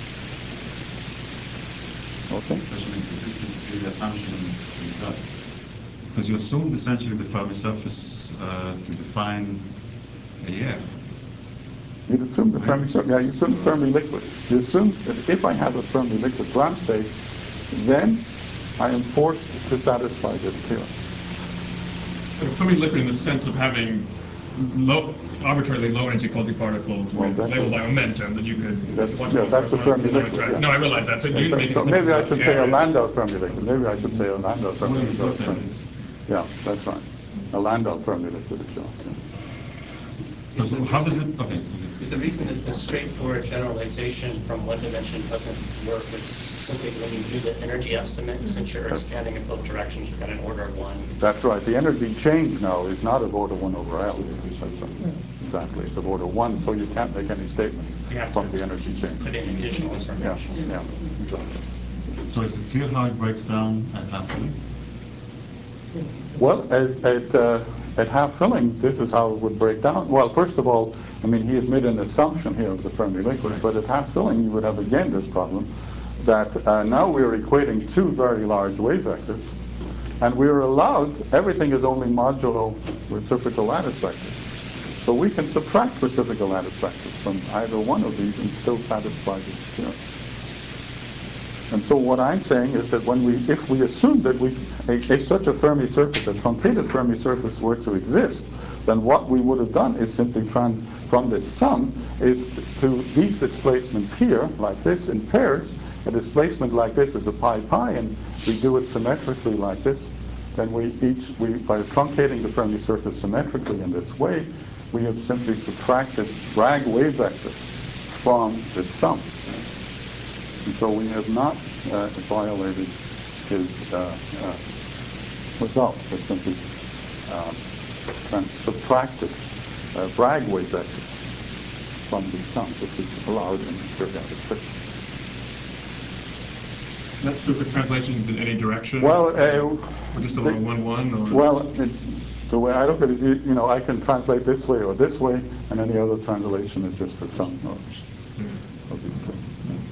Okay. Especially if this is the assumption you've got. Because you assumed essentially the Fermi surface uh, to define a E F. You assume the Fermi, yeah, you assume Fermi liquid. You assume that if I have a Fermi liquid ground state, then I am forced to satisfy this theorem. Fermi liquid in the sense of having low, arbitrarily low energy quasi-particles Well, with that's labeled a- by momentum that you could. That's, what yeah, that's a corresponds Fermi to the liquid. non-interact- Yeah. No, I realize that. So, Yeah, you so, make so an maybe I assumption should about say a the area. Landau Fermi liquid. Maybe I should say a Landau Fermi Well, you've got liquid. that. Yeah, that's right. A Landau Fermi liquid is shown. Yeah. Is the How does reason- it? Okay. Is the reason that the straightforward generalization from one dimension doesn't work is simply when you do the energy estimate, since you're expanding in both directions, you've got an order of one. That's right. The energy change now is not of order one over L. That's right. Exactly. It's of order one, so you can't make any statements You have from to the energy change. put in additional Yeah, information. yeah, exactly. So is it clear how it breaks down at half filling? Well, as, at, uh, at half filling, this is how it would break down. Well, first of all, I mean, he has made an assumption here of the Fermi liquid, but at half filling, you would have again this problem that uh, now we're equating two very large wave vectors, and we're allowed, everything is only modulo reciprocal lattice vectors. So we can subtract reciprocal lattice factors from either one of these and still satisfy this theorem. And so what I'm saying is that when we, if we assume that we, a, a such a Fermi surface, a truncated Fermi surface were to exist, then what we would have done is simply trans, from this sum, is to these displacements here, like this, in pairs, a displacement like this is a pi pi, and we do it symmetrically like this, then we each, we, by truncating the Fermi surface symmetrically in this way, we have simply subtracted Bragg wave vectors from this sum. And so we have not uh, violated his uh, uh, result, but simply uh, subtracted uh, Bragg wave vectors from these sums, which is allowed in periodic fiction. That's true for translations in any direction? Well, uh, or just along one one? Or? Well, it, the way I look at it, you, you know, I can translate this way or this way, and any other translation is just the sum of, mm. of these things.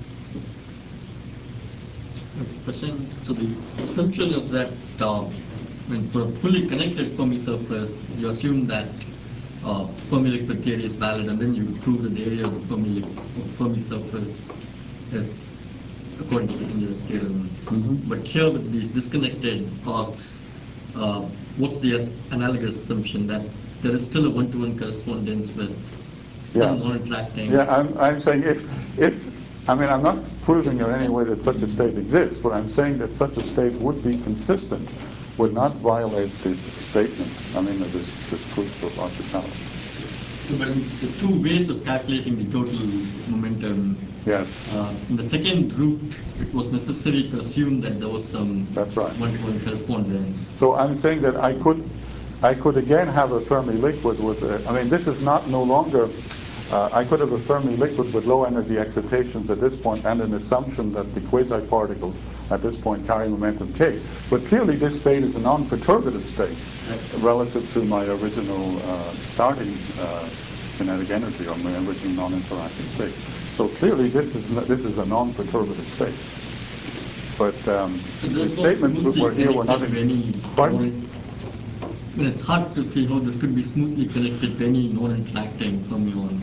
Question. So the assumption is that uh, when for a fully connected Fermi surface, you assume that uh, Fermi liquid theory is valid, and then you prove that the area of the Fermi, Fermi surface is according to the Kingeras theorem. Mm-hmm. But here with these disconnected arcs, uh, what's the analogous assumption that there is still a one-to-one correspondence with some yeah. non-interacting? Yeah, I'm, I'm saying if, if I mean, I'm not proving in any way that such a state exists, but I'm saying that such a state would be consistent, would not violate this statement, I mean, this, this proof of logicality. So, but the two ways of calculating the total momentum, yes. Uh, in the second group, it was necessary to assume that there was some That's right. one-to-one correspondence. So I'm saying that I could, I could again have a Fermi liquid with, a, I mean, this is not no longer, Uh, I could have a Fermi liquid with low energy excitations at this point and an assumption that the quasi-particles at this point carry momentum k. But clearly this state is a non-perturbative state relative to my original uh, starting uh, kinetic energy or my original non-interacting state. So clearly this is this is a non-perturbative state. But um, so the statements that were here were not any. Pardon? I mean, it's hard to see how this could be smoothly connected to any non-interacting fermion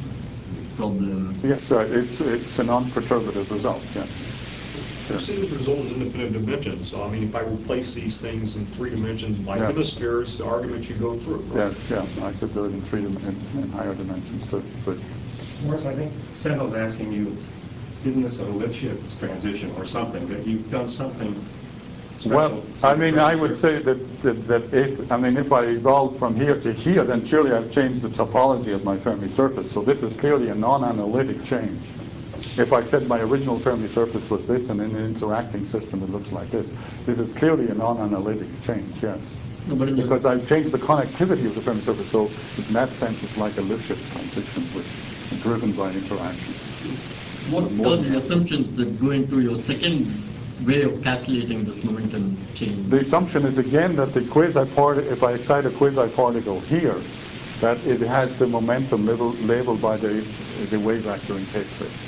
problem. Yes, uh, it's it's a non-perturbative result. Yes. You see, this result is independent dimensions. So I mean, if I replace these things in three dimensions by yeah. hemispheres, the argument you go through. Right? Yes, yeah, I could do it in three dim in, in higher dimensions too. But Morris, I think Stendel's asking you, isn't this a Lifshitz transition or something that you've done something? Well, I mean, I would say that, that, that if, I mean, if I evolved from here to here, then surely I've changed the topology of my Fermi surface. So this is clearly a non-analytic change. If I said my original Fermi surface was this, and in an interacting system it looks like this, this is clearly a non-analytic change, yes. No, but because I've changed the connectivity of the Fermi surface, so in that sense it's like a Lifshitz transition, which is driven by interactions. What are the assumptions that go into your second way of calculating this momentum change? The assumption is again that the quasi-particle, if I excite a quasi-particle here, that it has the momentum labeled, labeled by the, the wave vector in k-space.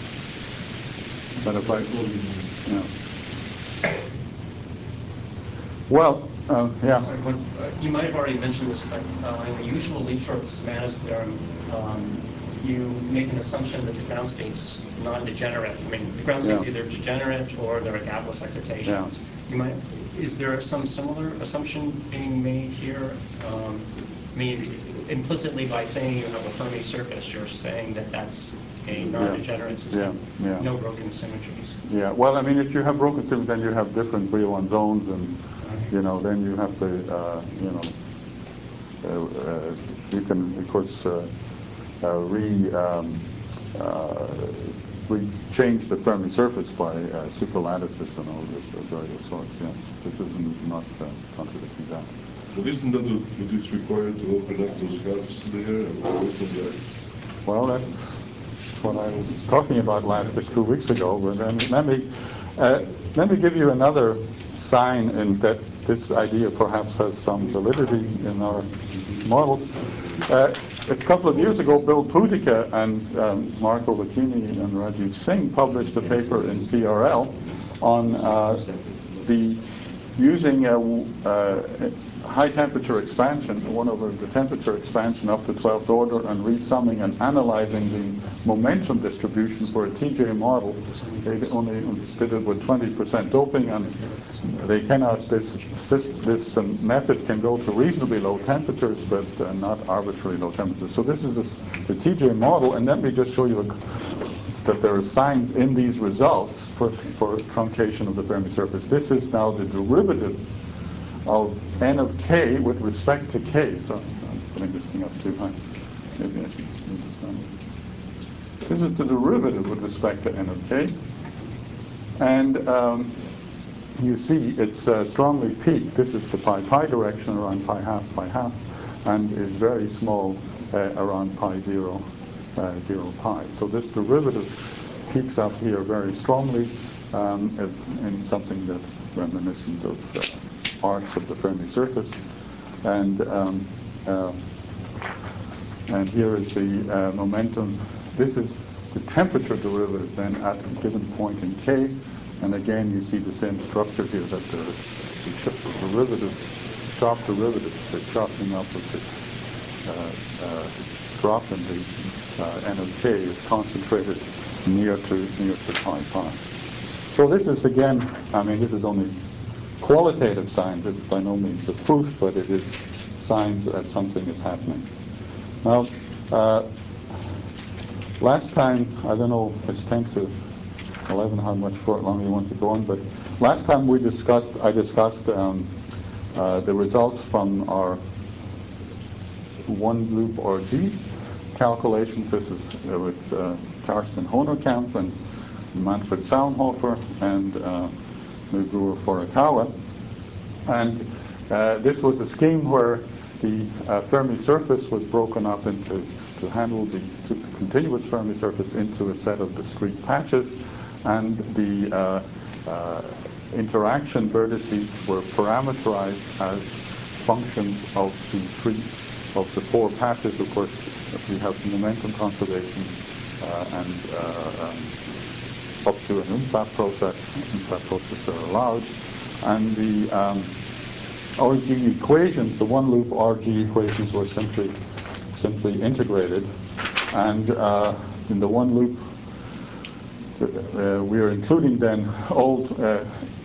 But if I, yeah. Well, uh, yeah. Sorry, one, uh, you might have already mentioned this, but uh, in the usual Liebschortz-Mattis theorem, um, you make an assumption that the ground state's non-degenerate. I mean, the ground state's yeah. either degenerate or there are gapless excitations. Yeah. You might, is there some similar assumption being made here? Um, I mean, implicitly by saying you have a Fermi surface, you're saying that that's a non-degenerate system, yeah. Yeah. no broken symmetries. Yeah, well, I mean, if you have broken symmetries, then you have different Brillouin zones, and, right. you know, then you have to, uh, you know, uh, uh, you can, of course, uh, uh, re, um, uh, re change the Fermi surface by uh, superlattices and all this of various sorts, yeah. This is not uh, contradicting that. But isn't that what is required to open up those gaps there and open that? Well, that's what I was talking about last two weeks ago. But then let me uh, let me give you another sign in that this idea perhaps has some validity in our models. Uh, a couple of years ago, Bill Pudica and um, Marco Lucchini and Rajiv Singh published a paper in P R L on uh, the using a, uh, high temperature expansion, one over the temperature expansion up to twelfth order, and resumming and analyzing the momentum distribution for a T J model. They only did it with twenty percent doping, and they cannot, this, this um, method can go to reasonably low temperatures, but uh, not arbitrarily low temperatures. So this is a, the T J model, and let me just show you a, that there are signs in these results for, for truncation of the Fermi surface. This is now the derivative of n of k with respect to k. So I'm putting this thing up too high. Maybe I should move this down. This is the derivative with respect to n of k. And um, you see it's uh, strongly peaked. This is the pi pi direction around pi half pi half, and is very small uh, around pi zero, uh, zero pi. So this derivative peaks up here very strongly um, in something that's reminiscent of uh, arcs of the Fermi surface, and um, uh, and here is the uh, momentum. This is the temperature derivative then at a given point in k, and again you see the same structure here, that the, the derivative, sharp derivative, the sharpening up of the uh, uh, drop in the uh, n of k is concentrated near to near to pi pi. So this is again, I mean, this is only qualitative signs. It's by no means a proof, but it is signs that something is happening. Now, uh, last time, I don't know, it's ten to eleven, how much for longer you want to go on, but last time we discussed, I discussed um, uh, the results from our one loop R G calculations. This is uh, with uh, Karsten Honerkamp and Manfred Saunhofer and uh, Meguro Furukawa. And uh, this was a scheme where the uh, Fermi surface was broken up into, to handle the to continuous Fermi surface into a set of discrete patches, and the uh, uh, interaction vertices were parameterized as functions of the three, of the four patches. Of course, we have momentum conservation uh, and uh, um, up to an Umflat process. Umflat process are allowed. And the um, R G equations, the one loop R G equations, were simply simply integrated. And uh, in the one loop, uh, we are including then all uh,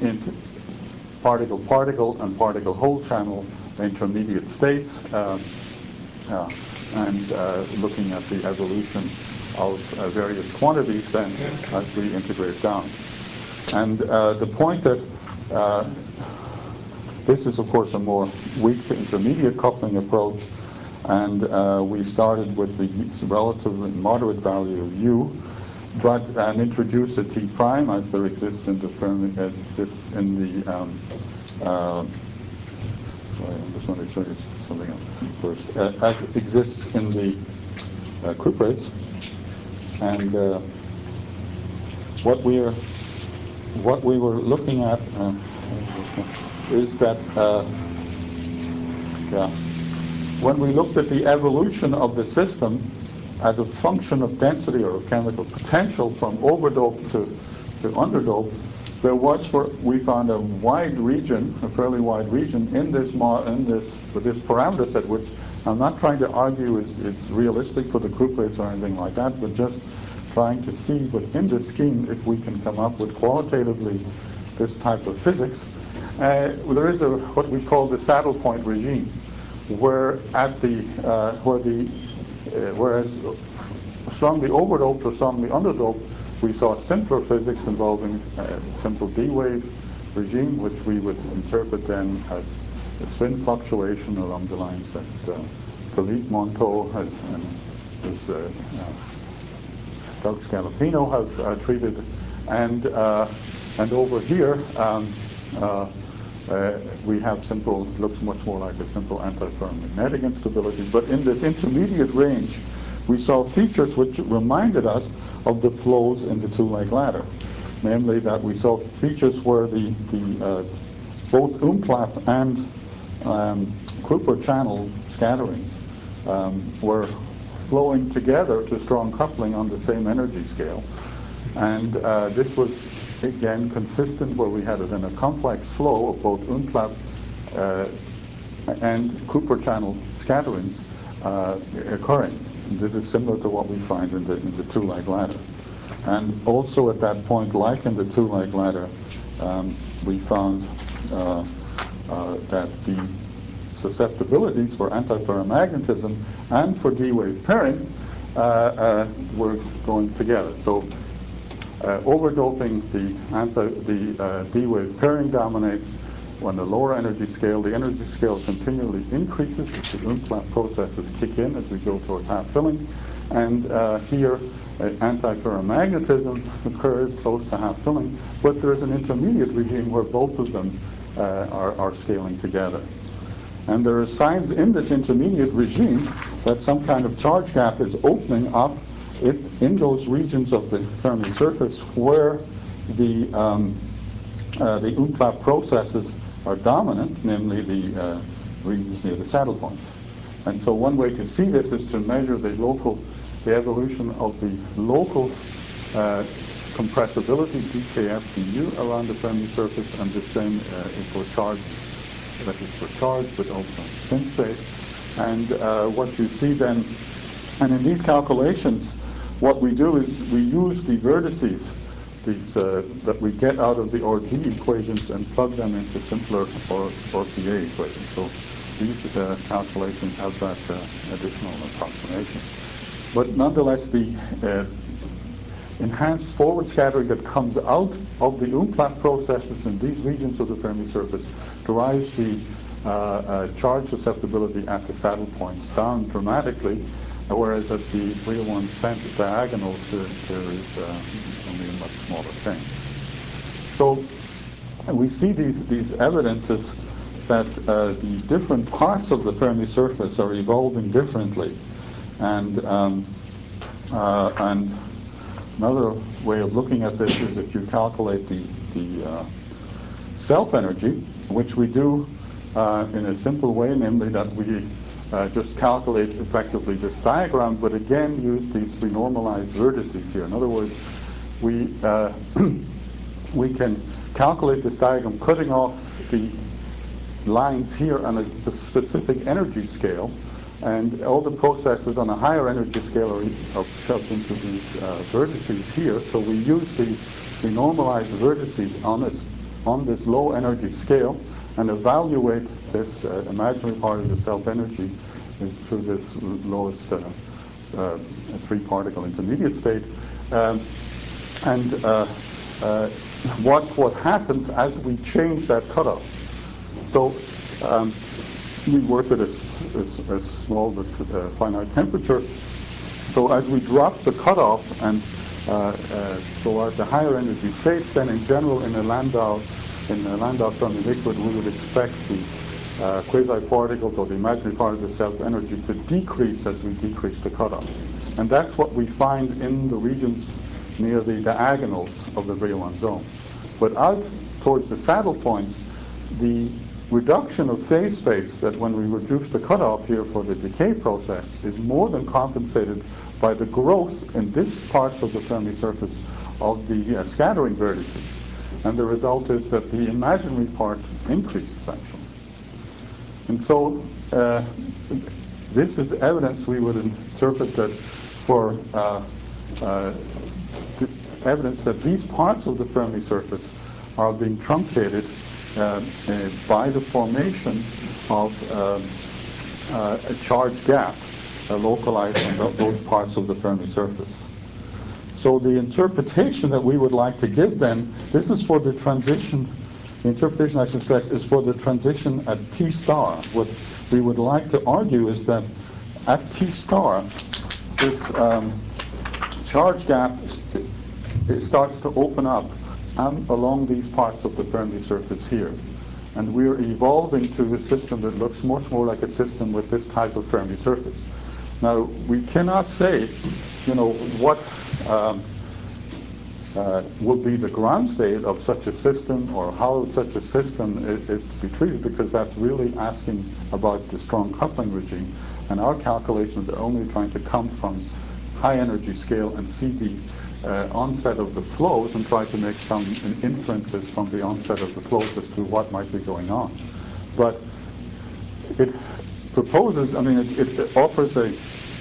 particle-particle and particle-hole channel intermediate states, uh, uh, and uh, looking at the evolution of uh, various quantities then as we integrate down. And uh, the point that uh, this is, of course, a more weak to intermediate coupling approach, and uh, we started with the relative and moderate value of u, but and introduced a t prime as there exists in the Fermi, as exists in the. Um, uh, sorry, I just want to show you something else first. Uh, as exists in the uh, cuprates. And uh, what we are, what we were looking at uh, is that, uh, yeah, when we looked at the evolution of the system as a function of density or chemical potential from overdope to, to underdope, there was, for, we found a wide region, a fairly wide region in this in this with this parameter set, which I'm not trying to argue is, is realistic for the cuprates or anything like that, but just trying to see within this scheme if we can come up with qualitatively this type of physics. Uh, there is a what we call the saddle point regime, where at the uh, where the uh, whereas strongly overdoped or strongly underdoped, we saw simpler physics involving uh, simple D-wave regime, which we would interpret then as a spin fluctuation along the lines that uh, Philippe Monteau has, and has, uh, uh, Doug Scalapino have uh, treated, and uh, and over here um, uh, uh, we have simple, looks much more like a simple anti-ferromagnetic instability, but in this intermediate range we saw features which reminded us of the flows in the two-leg ladder. Namely, that we saw features where the, the uh, both Umklapp and um, Kruper channel scatterings um, were flowing together to strong coupling on the same energy scale. And uh, this was, again, consistent where we had it in a complex flow of both Umklapp uh, and Cooper channel scatterings uh, occurring. This is similar to what we find in the, in the two-leg ladder. And also at that point, like in the two-leg ladder, um, we found uh, uh, that the susceptibilities for antiferromagnetism and for D-wave pairing uh, uh, were going together. So uh, overdoping, the, anti, the uh, D-wave pairing dominates. When the lower energy scale, the energy scale continually increases as the Umklapp processes kick in as we go towards half filling. And uh, here, uh, antiferromagnetism occurs close to half filling, but there's an intermediate regime where both of them uh, are, are scaling together. And there are signs in this intermediate regime that some kind of charge gap is opening up it, in those regions of the Fermi surface where the, um, uh, the Umklapp processes are dominant, namely the uh, regions near the saddle point. And so one way to see this is to measure the local, the evolution of the local uh, compressibility, D K F, D U, around the Fermi surface, and the same uh, is for charge. That is for charge, but also spin state. And uh, what you see then, and in these calculations, what we do is we use the vertices these, uh, that we get out of the R G equations and plug them into simpler or R P A equations. So these uh, calculations have that uh, additional approximation. But nonetheless, the uh, enhanced forward scattering that comes out of the Umklapp processes in these regions of the Fermi surface drives the uh, uh, charge susceptibility at the saddle points down dramatically, whereas at the real one center diagonals there, there is uh, only a much smaller change. So we see these, these evidences that uh, the different parts of the Fermi surface are evolving differently. And, um, uh, and another way of looking at this is if you calculate the, the uh, self-energy, which we do uh, in a simple way, namely that we uh, just calculate effectively this diagram, but again use these renormalized vertices here. In other words, we, uh, we can calculate this diagram cutting off the lines here on a specific energy scale, and all the processes on a higher energy scale are, are shoved into these uh, vertices here. So we use the, the normalized vertices on this, on this low energy scale and evaluate this uh, imaginary part of the self-energy through this lowest uh, uh, three-particle intermediate state. Um, and uh, uh, watch what happens as we change that cutoff. So um, we work at a, a, a small but uh, finite temperature. So as we drop the cutoff and uh, uh, go at the higher energy states, then in general in a Landau, in a Landau Fermi liquid, we would expect the uh, quasi-particles or the imaginary part of the self-energy to decrease as we decrease the cutoff. And that's what we find in the regions near the diagonals of the Brillouin zone. But out towards the saddle points, the reduction of phase space that when we reduce the cutoff here for the decay process is more than compensated by the growth in this parts of the Fermi surface of the uh, scattering vertices. And the result is that the imaginary part increases actually. And so uh, this is evidence we would interpret that for uh, uh, evidence that these parts of the Fermi surface are being truncated uh, uh, by the formation of um, uh, a charge gap uh, localized in th those parts of the Fermi surface. So the interpretation that we would like to give then, this is for the transition, the interpretation I should stress is for the transition at T star. What we would like to argue is that at T star, this um, charge gap it starts to open up um, along these parts of the Fermi surface here. And we're evolving to a system that looks much more like a system with this type of Fermi surface. Now, we cannot say, you know, what um, uh, will be the ground state of such a system or how such a system is, is to be treated, because that's really asking about the strong coupling regime. And our calculations are only trying to come from high energy scale and see the uh, onset of the flows and try to make some inferences from the onset of the flows as to what might be going on. But it proposes, I mean, it, it offers a,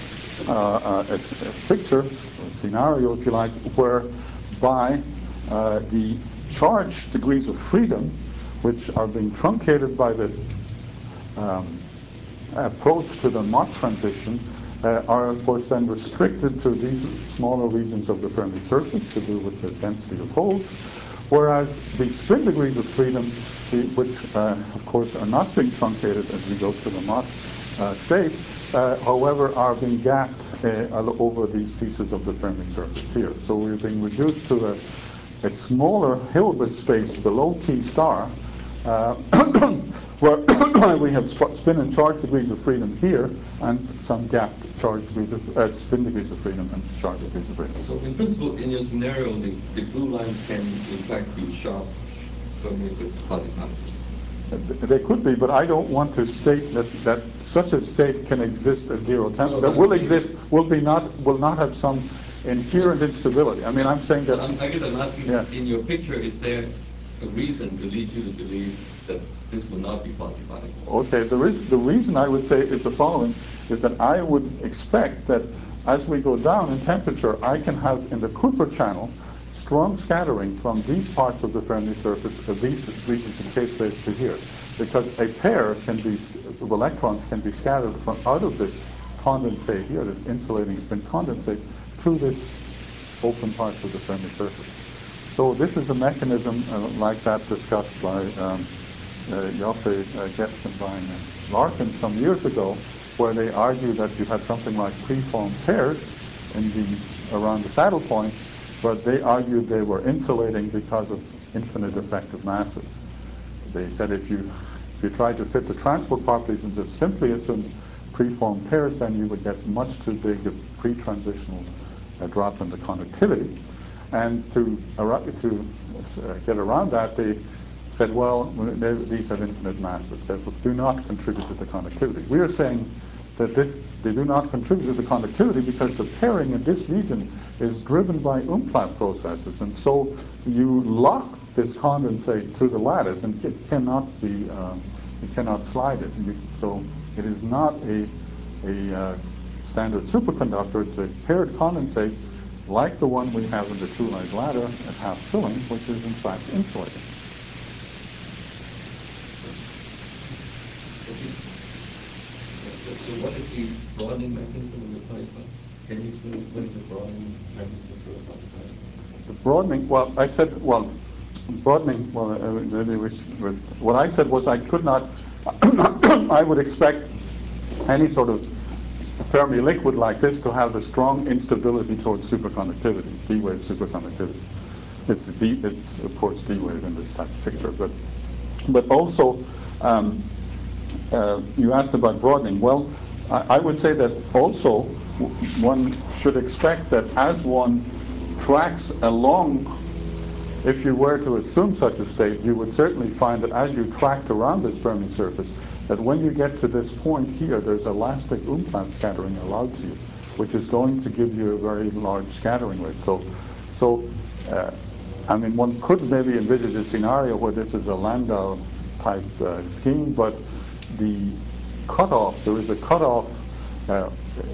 uh, a, a picture, a scenario, if you like, whereby uh, the charge degrees of freedom, which are being truncated by the um, approach to the Mach transition, uh, are of course then restricted to these smaller regions of the Fermi surface to do with the density of holes, whereas the spin degrees of freedom, the, which uh, of course are not being truncated as we go to the Mach uh, state, uh, however, are being gapped uh, over these pieces of the Fermi surface here. So we're being reduced to a, a smaller Hilbert space below T star, uh, where we have sp spin and charge degrees of freedom here, and some gapped charge degrees of uh, spin degrees of freedom and charge degrees of freedom. So in principle, in your scenario, the, the blue line can in fact be sharp Fermi liquid quasi-particles. They could be, but I don't want to state that, that such a state can exist at zero temperature. No, that will exist, will be not, will not have some inherent instability. I mean, I'm saying that. So I'm, I guess I'm asking, yeah. in your picture, is there a reason to lead you to believe that this will not be quasi-particles? Okay, the, re the reason I would say is the following, is that I would expect that as we go down in temperature, I can have in the Kuiper channel strong scattering from these parts of the Fermi surface of these regions of K space to here, because a pair can be, of electrons can be scattered from out of this condensate here, this insulating spin condensate, to this open parts of the Fermi surface. So this is a mechanism uh, like that discussed by um, uh, Joffe, uh, Gespenbein, and Larkin some years ago, where they argue that you had something like preformed pairs in the around the saddle points, but they argued they were insulating because of infinite effective masses. They said if you if you tried to fit the transport properties and just simply assume preformed pairs, then you would get much too big a pre-transitional uh, drop in the conductivity. And to, to uh, get around that, they said, well, they, these have infinite masses that do not contribute to the conductivity. We are saying that this, they do not contribute to the conductivity because the pairing in this region is driven by Umplatt processes, and so you lock this condensate to the lattice, and it cannot be, uh, it cannot slide it. You, so it is not a, a uh, standard superconductor. It's a paired condensate, like the one we have in the two-leg ladder at half filling, which is in fact insulated. So what is the broadening mechanism of the polygon? Can you explain what is the broadening mechanism for the polygon? The broadening, well, I said, well, broadening, well, uh, what I said was I could not, I would expect any sort of Fermi liquid like this to have a strong instability towards superconductivity, D-wave superconductivity. It's, D, it's of course D-wave in this type of picture, but, but also, um, Uh, you asked about broadening. Well, I, I would say that also one should expect that as one tracks along, if you were to assume such a state, you would certainly find that as you tracked around this Fermi surface, that when you get to this point here, there's elastic Umplatt scattering allowed to you, which is going to give you a very large scattering rate. So, so uh, I mean, one could maybe envisage a scenario where this is a Landau type uh, scheme, but the cutoff, there is a cutoff, uh,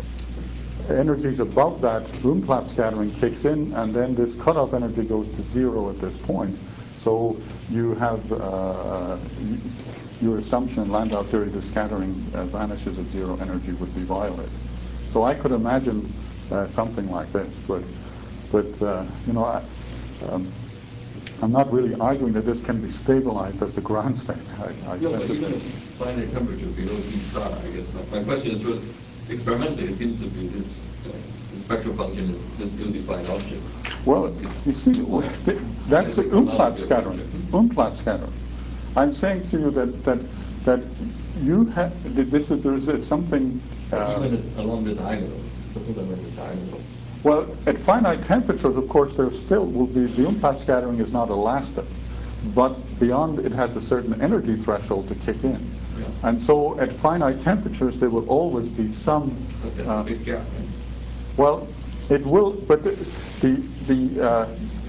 energies above that Umplatt scattering kicks in, and then this cutoff energy goes to zero at this point. So you have uh, your assumption in Landau theory the scattering uh, vanishes at zero energy would be violated. So I could imagine uh, something like this, but but uh, you know I, um, I'm not really arguing that this can be stabilized as a ground state. I, I no, but even at finite temperature below T star, I guess my, my question is really, experimentally, it seems to be this, uh, the spectral function is this ill-defined object. Well, you see, that's the Umplatt scattering. Umplatt scattering. I'm saying to you that that that you have this is there is something. Uh, even along the diagonal, suppose I'm in the diagonal. Well, at finite temperatures, of course, there still will be, the Umplatt scattering is not elastic, but beyond it has a certain energy threshold to kick in. Yeah. And so at finite temperatures, there will always be some... But that's uh, a big gap, right? Well, it will, but the, the, the uh,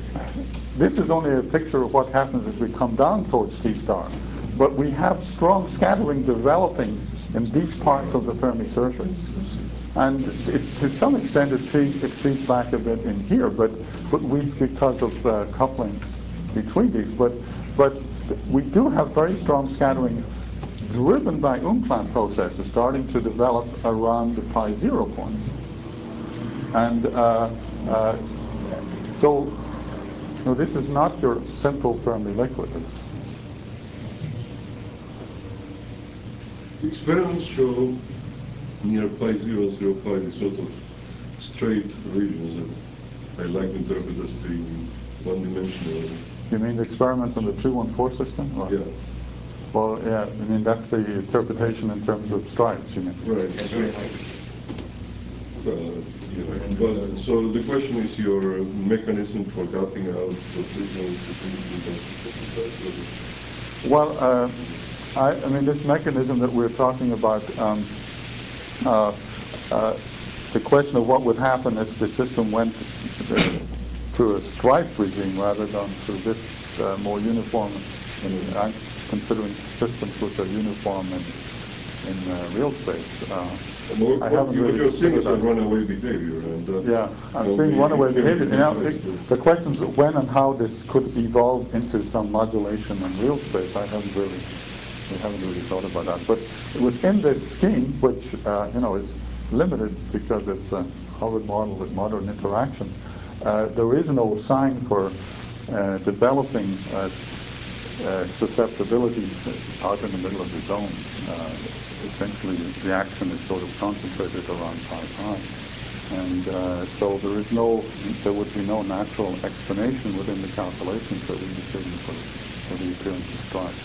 this is only a picture of what happens as we come down towards T star. But we have strong scattering developing in these parts of the Fermi surface. And it, to some extent it feeds, it feeds back a bit in here, but, but we, because of uh, coupling between these. But, but we do have very strong scattering driven by Umplant processes starting to develop around the pi zero point. And uh, uh, so, no, this is not your simple Fermi liquid. Experiments show near pi zero and zero pi these sort of straight regions that I like to interpret as being one-dimensional. You mean the experiments on the two one four system? Or? Yeah. Well, yeah, I mean, that's the interpretation in terms of stripes, you mean? Right. Uh, yeah. But, so the question is your mechanism for gapping out the signals between. Well, uh, I, I mean, this mechanism that we're talking about, um, uh, uh, the question of what would happen if the system went to a striped regime rather than to this uh, more uniform. And I'm considering systems which are uniform in, in uh, real space. Uh, More, I haven't you, really you're seeing is a considered that. runaway behavior. And, uh, Yeah, I'm seeing runaway behavior. Now, the question is when and how this could evolve into some modulation in real space. I haven't really, we haven't really thought about that. But within this scheme, which uh, you know is limited because it's a Howard model with modern interactions, uh, there is no sign for uh, developing uh, uh, susceptibilities out in the middle of the zone. Uh, essentially, the action is sort of concentrated around pi pi. And uh, so there is no, there would be no natural explanation within the calculations that we decision for, for the appearance of stripes.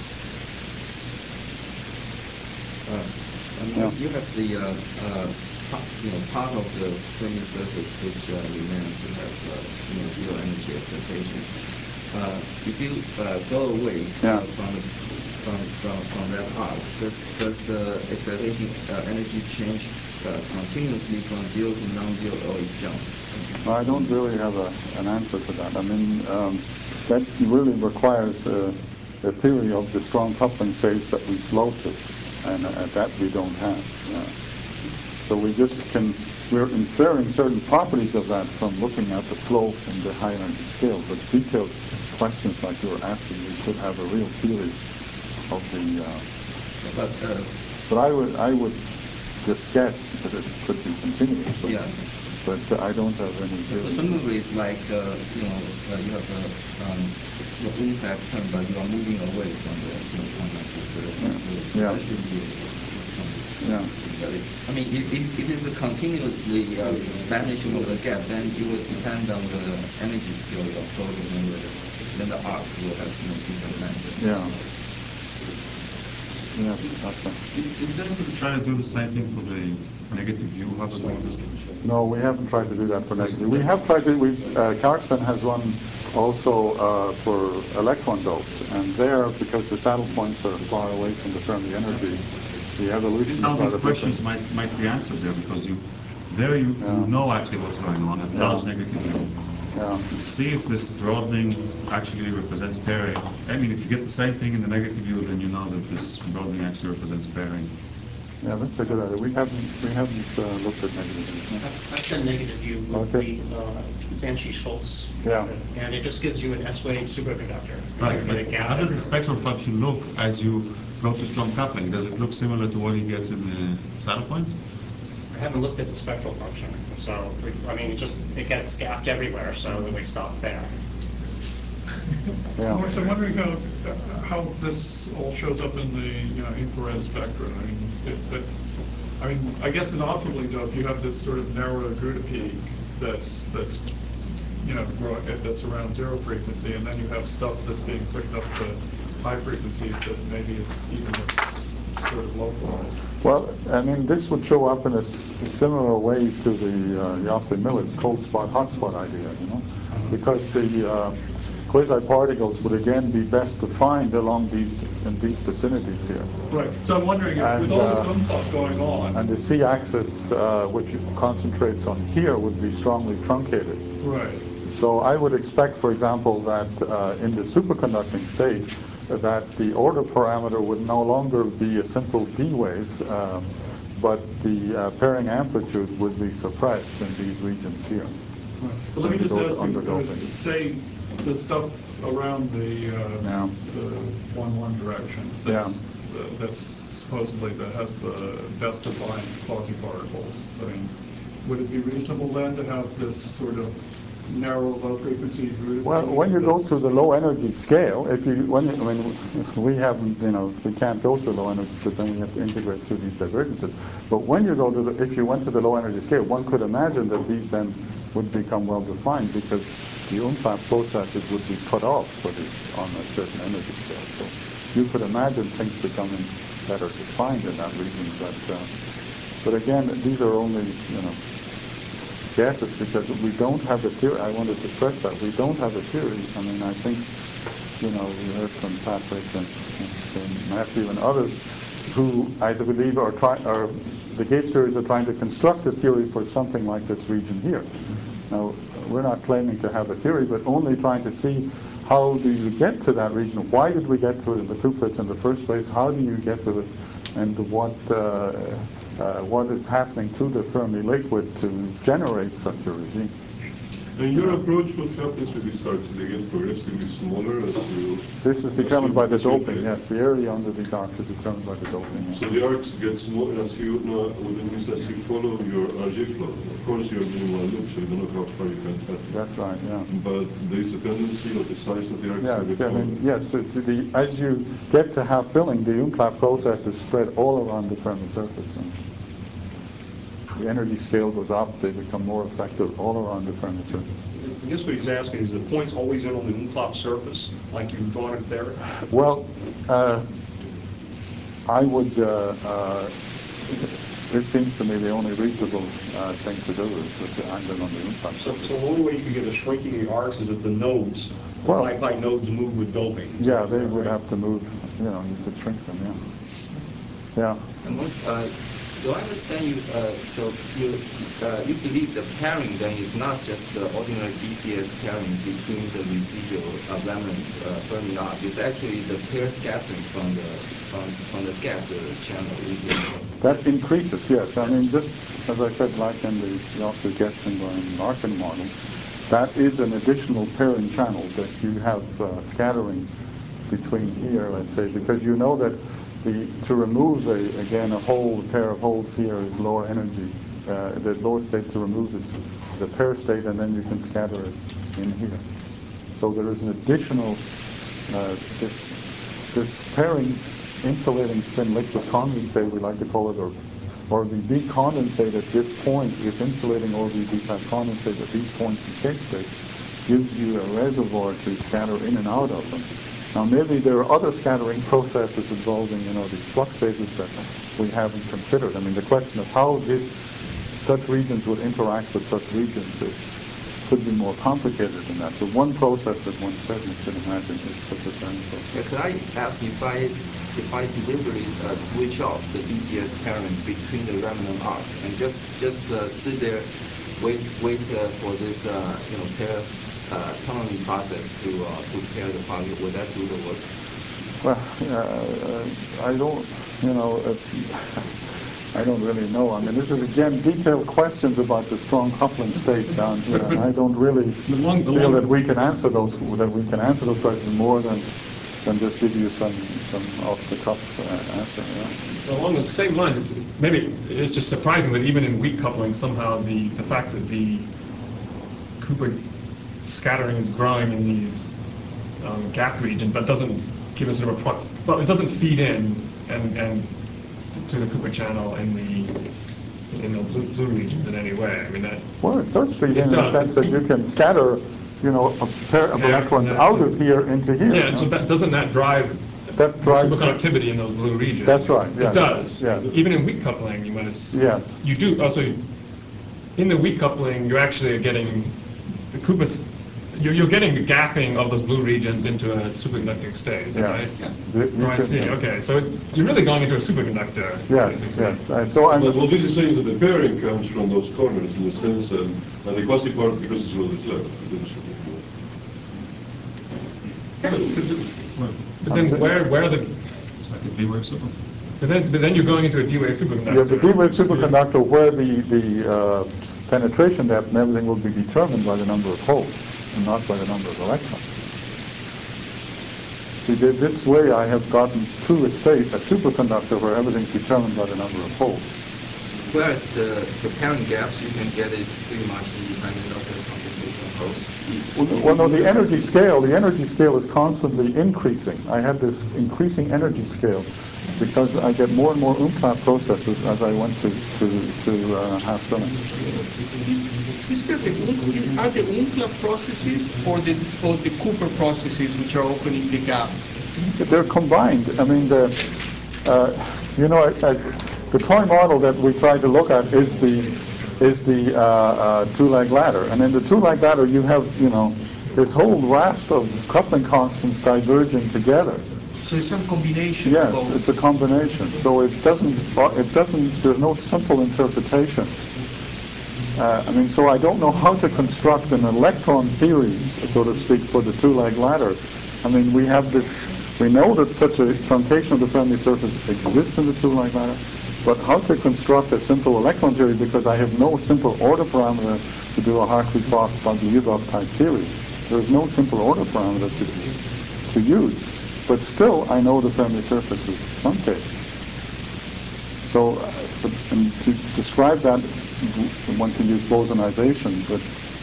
Uh, I mean, Yeah. You have the uh, uh, part, you know, part of the Fermi surface which uh, remains to have uh, you know, zero energy excitation. Uh, if you uh, go away Yeah. uh, from, from from from that part, does does the excitation uh, energy change uh, continuously from zero to non-zero, or it jumps? I don't really have a, an answer to that. I mean, um, that really requires uh, a theory of the strong coupling phase that we flow to, and uh, that we don't have. Yeah. So we just can, we're inferring certain properties of that from looking at the flow in the high energy scale, but detailed questions like you were asking, we could have a real theory of the. Uh, but uh, but I would I would just guess that it could be continuous. But, yeah. But uh, I don't have any theory. Presumably, it's like uh, you know uh, you have a um, your impact turn, but you are moving away from the you know, contact with the yeah. So yeah. that should be. Yeah. I mean, if, if it is a continuously uh, vanishing of the gap, then it would depend on the energy scale you're floating, and the, then the arc will have you know, different length. Yeah. Yeah, okay. Is there to try to do the same thing for the negative view Hubble model? No, we haven't tried to do that for negative. We have tried to, we, uh, Karsten has run also uh, for electron dopes, and there, because the saddle points are far away from the Fermi energy, the evolution Some is of these rather questions different. might, might be answered there, because you there you, Yeah. you know actually what's going on at Yeah. large negative view. Yeah. See if this broadening actually represents pairing. I mean, if you get the same thing in the negative view, then you know that this broadening actually represents pairing. Yeah, that's a good idea. We haven't we haven't uh, looked at negative view. No? I've I've done negative view with Okay. the uh, Sanchi-Schultz Yeah. method, and it just gives you an S-wave superconductor. Right, You but get a gap how does the everywhere. spectral function look as you go to strong coupling? Does it look similar to what he gets in the saddle points? I haven't looked at the spectral function, so, I mean, it just, it gets gapped everywhere, so we stop there. Yeah. Morris, I'm wondering how, how this all shows up in the, you know, infrared spectra. I mean, it, it, I mean, I guess in optically doped, you have this sort of narrow Agouti peak that's, that's, you know, growing, that's around zero frequency, and then you have stuff that's being picked up to high frequencies that maybe is even sort of localized. Well, I mean, this would show up in a, s- a similar way to the uh, Joffrey-Millets cold spot, hot spot idea, you know, because the uh, quasi-particles would again be best defined along these in these vicinities here. Right. So I'm wondering if, And, with all uh, this unthought going on. And the c-axis, uh, which concentrates on here, would be strongly truncated. Right. So I would expect, for example, that uh, in the superconducting state, that the order parameter would no longer be a simple D wave, um, but the uh, pairing amplitude would be suppressed in these regions here. But let me just ask you, Underdoping. uh, say the stuff around the, uh, Yeah. the one-one directions, that's, uh, that's supposedly that has the best defined quasi-particles. I mean, would it be reasonable then to have this sort of narrow, low-frequency group? Well, when you go to the low energy scale, if you, when, I mean, we haven't, you know, we can't go to low energy because then we have to integrate through these divergences. But when you go to the, if you went to the low energy scale, one could imagine that these then would become well defined because the UMPLAP processes would be cut off for this on a certain energy scale. So you could imagine things becoming better defined in that region. But, uh, but again, these are only, you know, guesses because we don't have a theory. I wanted to stress that we don't have a theory. I mean, I think, you know, we heard from Patrick and, and Matthew and others who I believe are trying, are the gauge theories are trying to construct a theory for something like this region here. Now, we're not claiming to have a theory, but only trying to see how do you get to that region? Why did we get to the Couplets in the first place? How do you get to it? And what uh, uh, what is happening to the Fermi liquid to generate such a regime? And your approach, what happens with these arcs? They get progressively smaller as you... This is determined by the doping, yes. The area under these arcs is determined by the doping. Yes. So the arcs get smaller as you, no, within this, as you follow your R J flow. Of course, you're doing one loop, so you don't know how far you can test it. That's right, yeah. But there is a tendency of the size of the arcs yes, to get I smaller. mean, yes, the, the, as you get to half filling, the UMPLAP process is spread all around the Fermi surface. And the energy scale goes up, they become more effective all around the Fermi surface. I guess what he's asking is the point's always in on the UMPLAP surface, like you've drawn it there? Well, uh, I would, uh, uh, this seems to me the only reasonable uh, thing to do is with the angle on the UMPLAP So, surface. so the only way you can get a shrinking of the arcs is if the nodes, the Well, pi pi nodes move with doping. Yeah, they would have to move, you know, you could shrink them, yeah. Yeah. And what, uh, do I understand you, uh, so you uh, you believe the pairing then is not just the ordinary D C S pairing between the residual uh, remnant uh, Fermi arc, it's actually the pair scattering from the from, from the gap the channel region. That increases, yes. I mean, just as I said, like in the, the Oxford Gerstenbaum Larkin model, that is an additional pairing channel that you have uh, scattering between here, let's say, because you know that the to remove, a, again, a whole pair of holes here is lower energy. Uh, the lower state to remove is the pair state, and then you can scatter it in here. So there is an additional, uh, this, this pairing insulating thin liquid condensate, we like to call it, or or the decondensate at this point, this insulating or the decap condensate at these points in K-space gives you a reservoir to scatter in and out of them. Now maybe there are other scattering processes involving, you know, these flux phases that we haven't considered. I mean, the question of how this, such regions would interact with such regions is, could be more complicated than that. So one process that one certainly could imagine is such a pairing process. Yeah, could I ask if I if I deliberately uh, switch off the D C S pairing between the remnant arc and just just uh, sit there, wait wait uh, for this uh, you know pair uh, tunneling process to uh, to pair the particle? Would that do the work? Well, uh, I don't, you know, uh, I don't really know. I mean, this is again detailed questions about the strong coupling state down here, and I don't really long, feel that we can answer those that we can answer those questions more than than just give you some some off the cuff uh, answer. Yeah. Along the same lines, it's, maybe it's just surprising that even in weak coupling, somehow the the fact that the Cooper scattering is growing in these um, gap regions, that doesn't give us sort of a prox. Well, it doesn't feed in and and to the Cooper channel in the in the blue, blue regions in any way. I mean that. Well, it does feed it in does. in the sense that you can scatter, you know, a pair of Yeah, electrons yeah. out of here into here. Yeah, you and so know? that doesn't that drive that drives superconductivity in those blue regions? That's right. It Yes. does. Yes. Even in weak coupling, you might have. Yes. You do also. In the weak coupling, you actually are getting the Cooper's. You're, you're getting the gapping of those blue regions into a superconducting state, is that Yeah. right? Yeah. You- you Oh, I could- see. yeah. Okay, so it, you're really going into a superconductor. Yes. basically. Yes. And so I'm. But what this is saying is that the pairing comes from those corners in the sense that, and the quasi-particles is what is left. Well, But then where, where are the, It's like a D-wave super. but then, but then you're going into a D-wave superconductor. Yeah, the D-wave superconductor, where the, the uh, penetration depth and everything will be determined by the number of holes and not by the number of electrons. See, th- this way I have gotten to a state, a superconductor, where everything's determined by the number of holes. Whereas the, the pairing gaps, you can get it pretty much independent of the computation holes. Well, well, no, the energy scale, the energy scale is constantly increasing. I had this increasing energy scale because I get more and more Umklapp processes as I went to, to, to uh, half filling. Is there the, Um- are the Umklapp processes or the, or the Cooper processes which are opening the gap? They're combined. I mean, the, uh, you know, I, I, the toy model that we try to look at is the is the uh, uh, two-leg ladder, and in the two-leg ladder you have, you know, this whole raft of coupling constants diverging together. So it's some combination Yes, of both. it's a combination. So it doesn't, it doesn't. There's no simple interpretation. Uh, I mean, so I don't know how to construct an electron theory, so to speak, for the two-leg ladder. I mean, we have this. We know that such a truncation of the Fermi surface exists in the two-leg ladder, but how to construct a simple electron theory, because I have no simple order parameter to do a Hartree-Fock von Neudorf type theory. There is no simple order parameter to, to use, but still I know the Fermi surface is truncated. So uh, and to describe that, one can use bosonization, but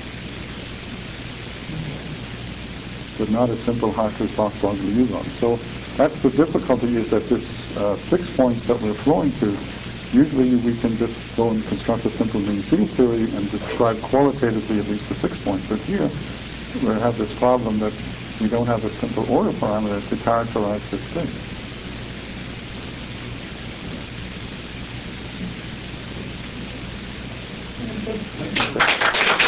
but not a simple Hartree-Fock von Neudorf. So that's the difficulty, is that this uh, fixed points that we're flowing to, usually we can just go and construct a simple mean field theory and describe qualitatively at least the fixed point. But here we have this problem that we don't have a simple order parameter to characterize this thing.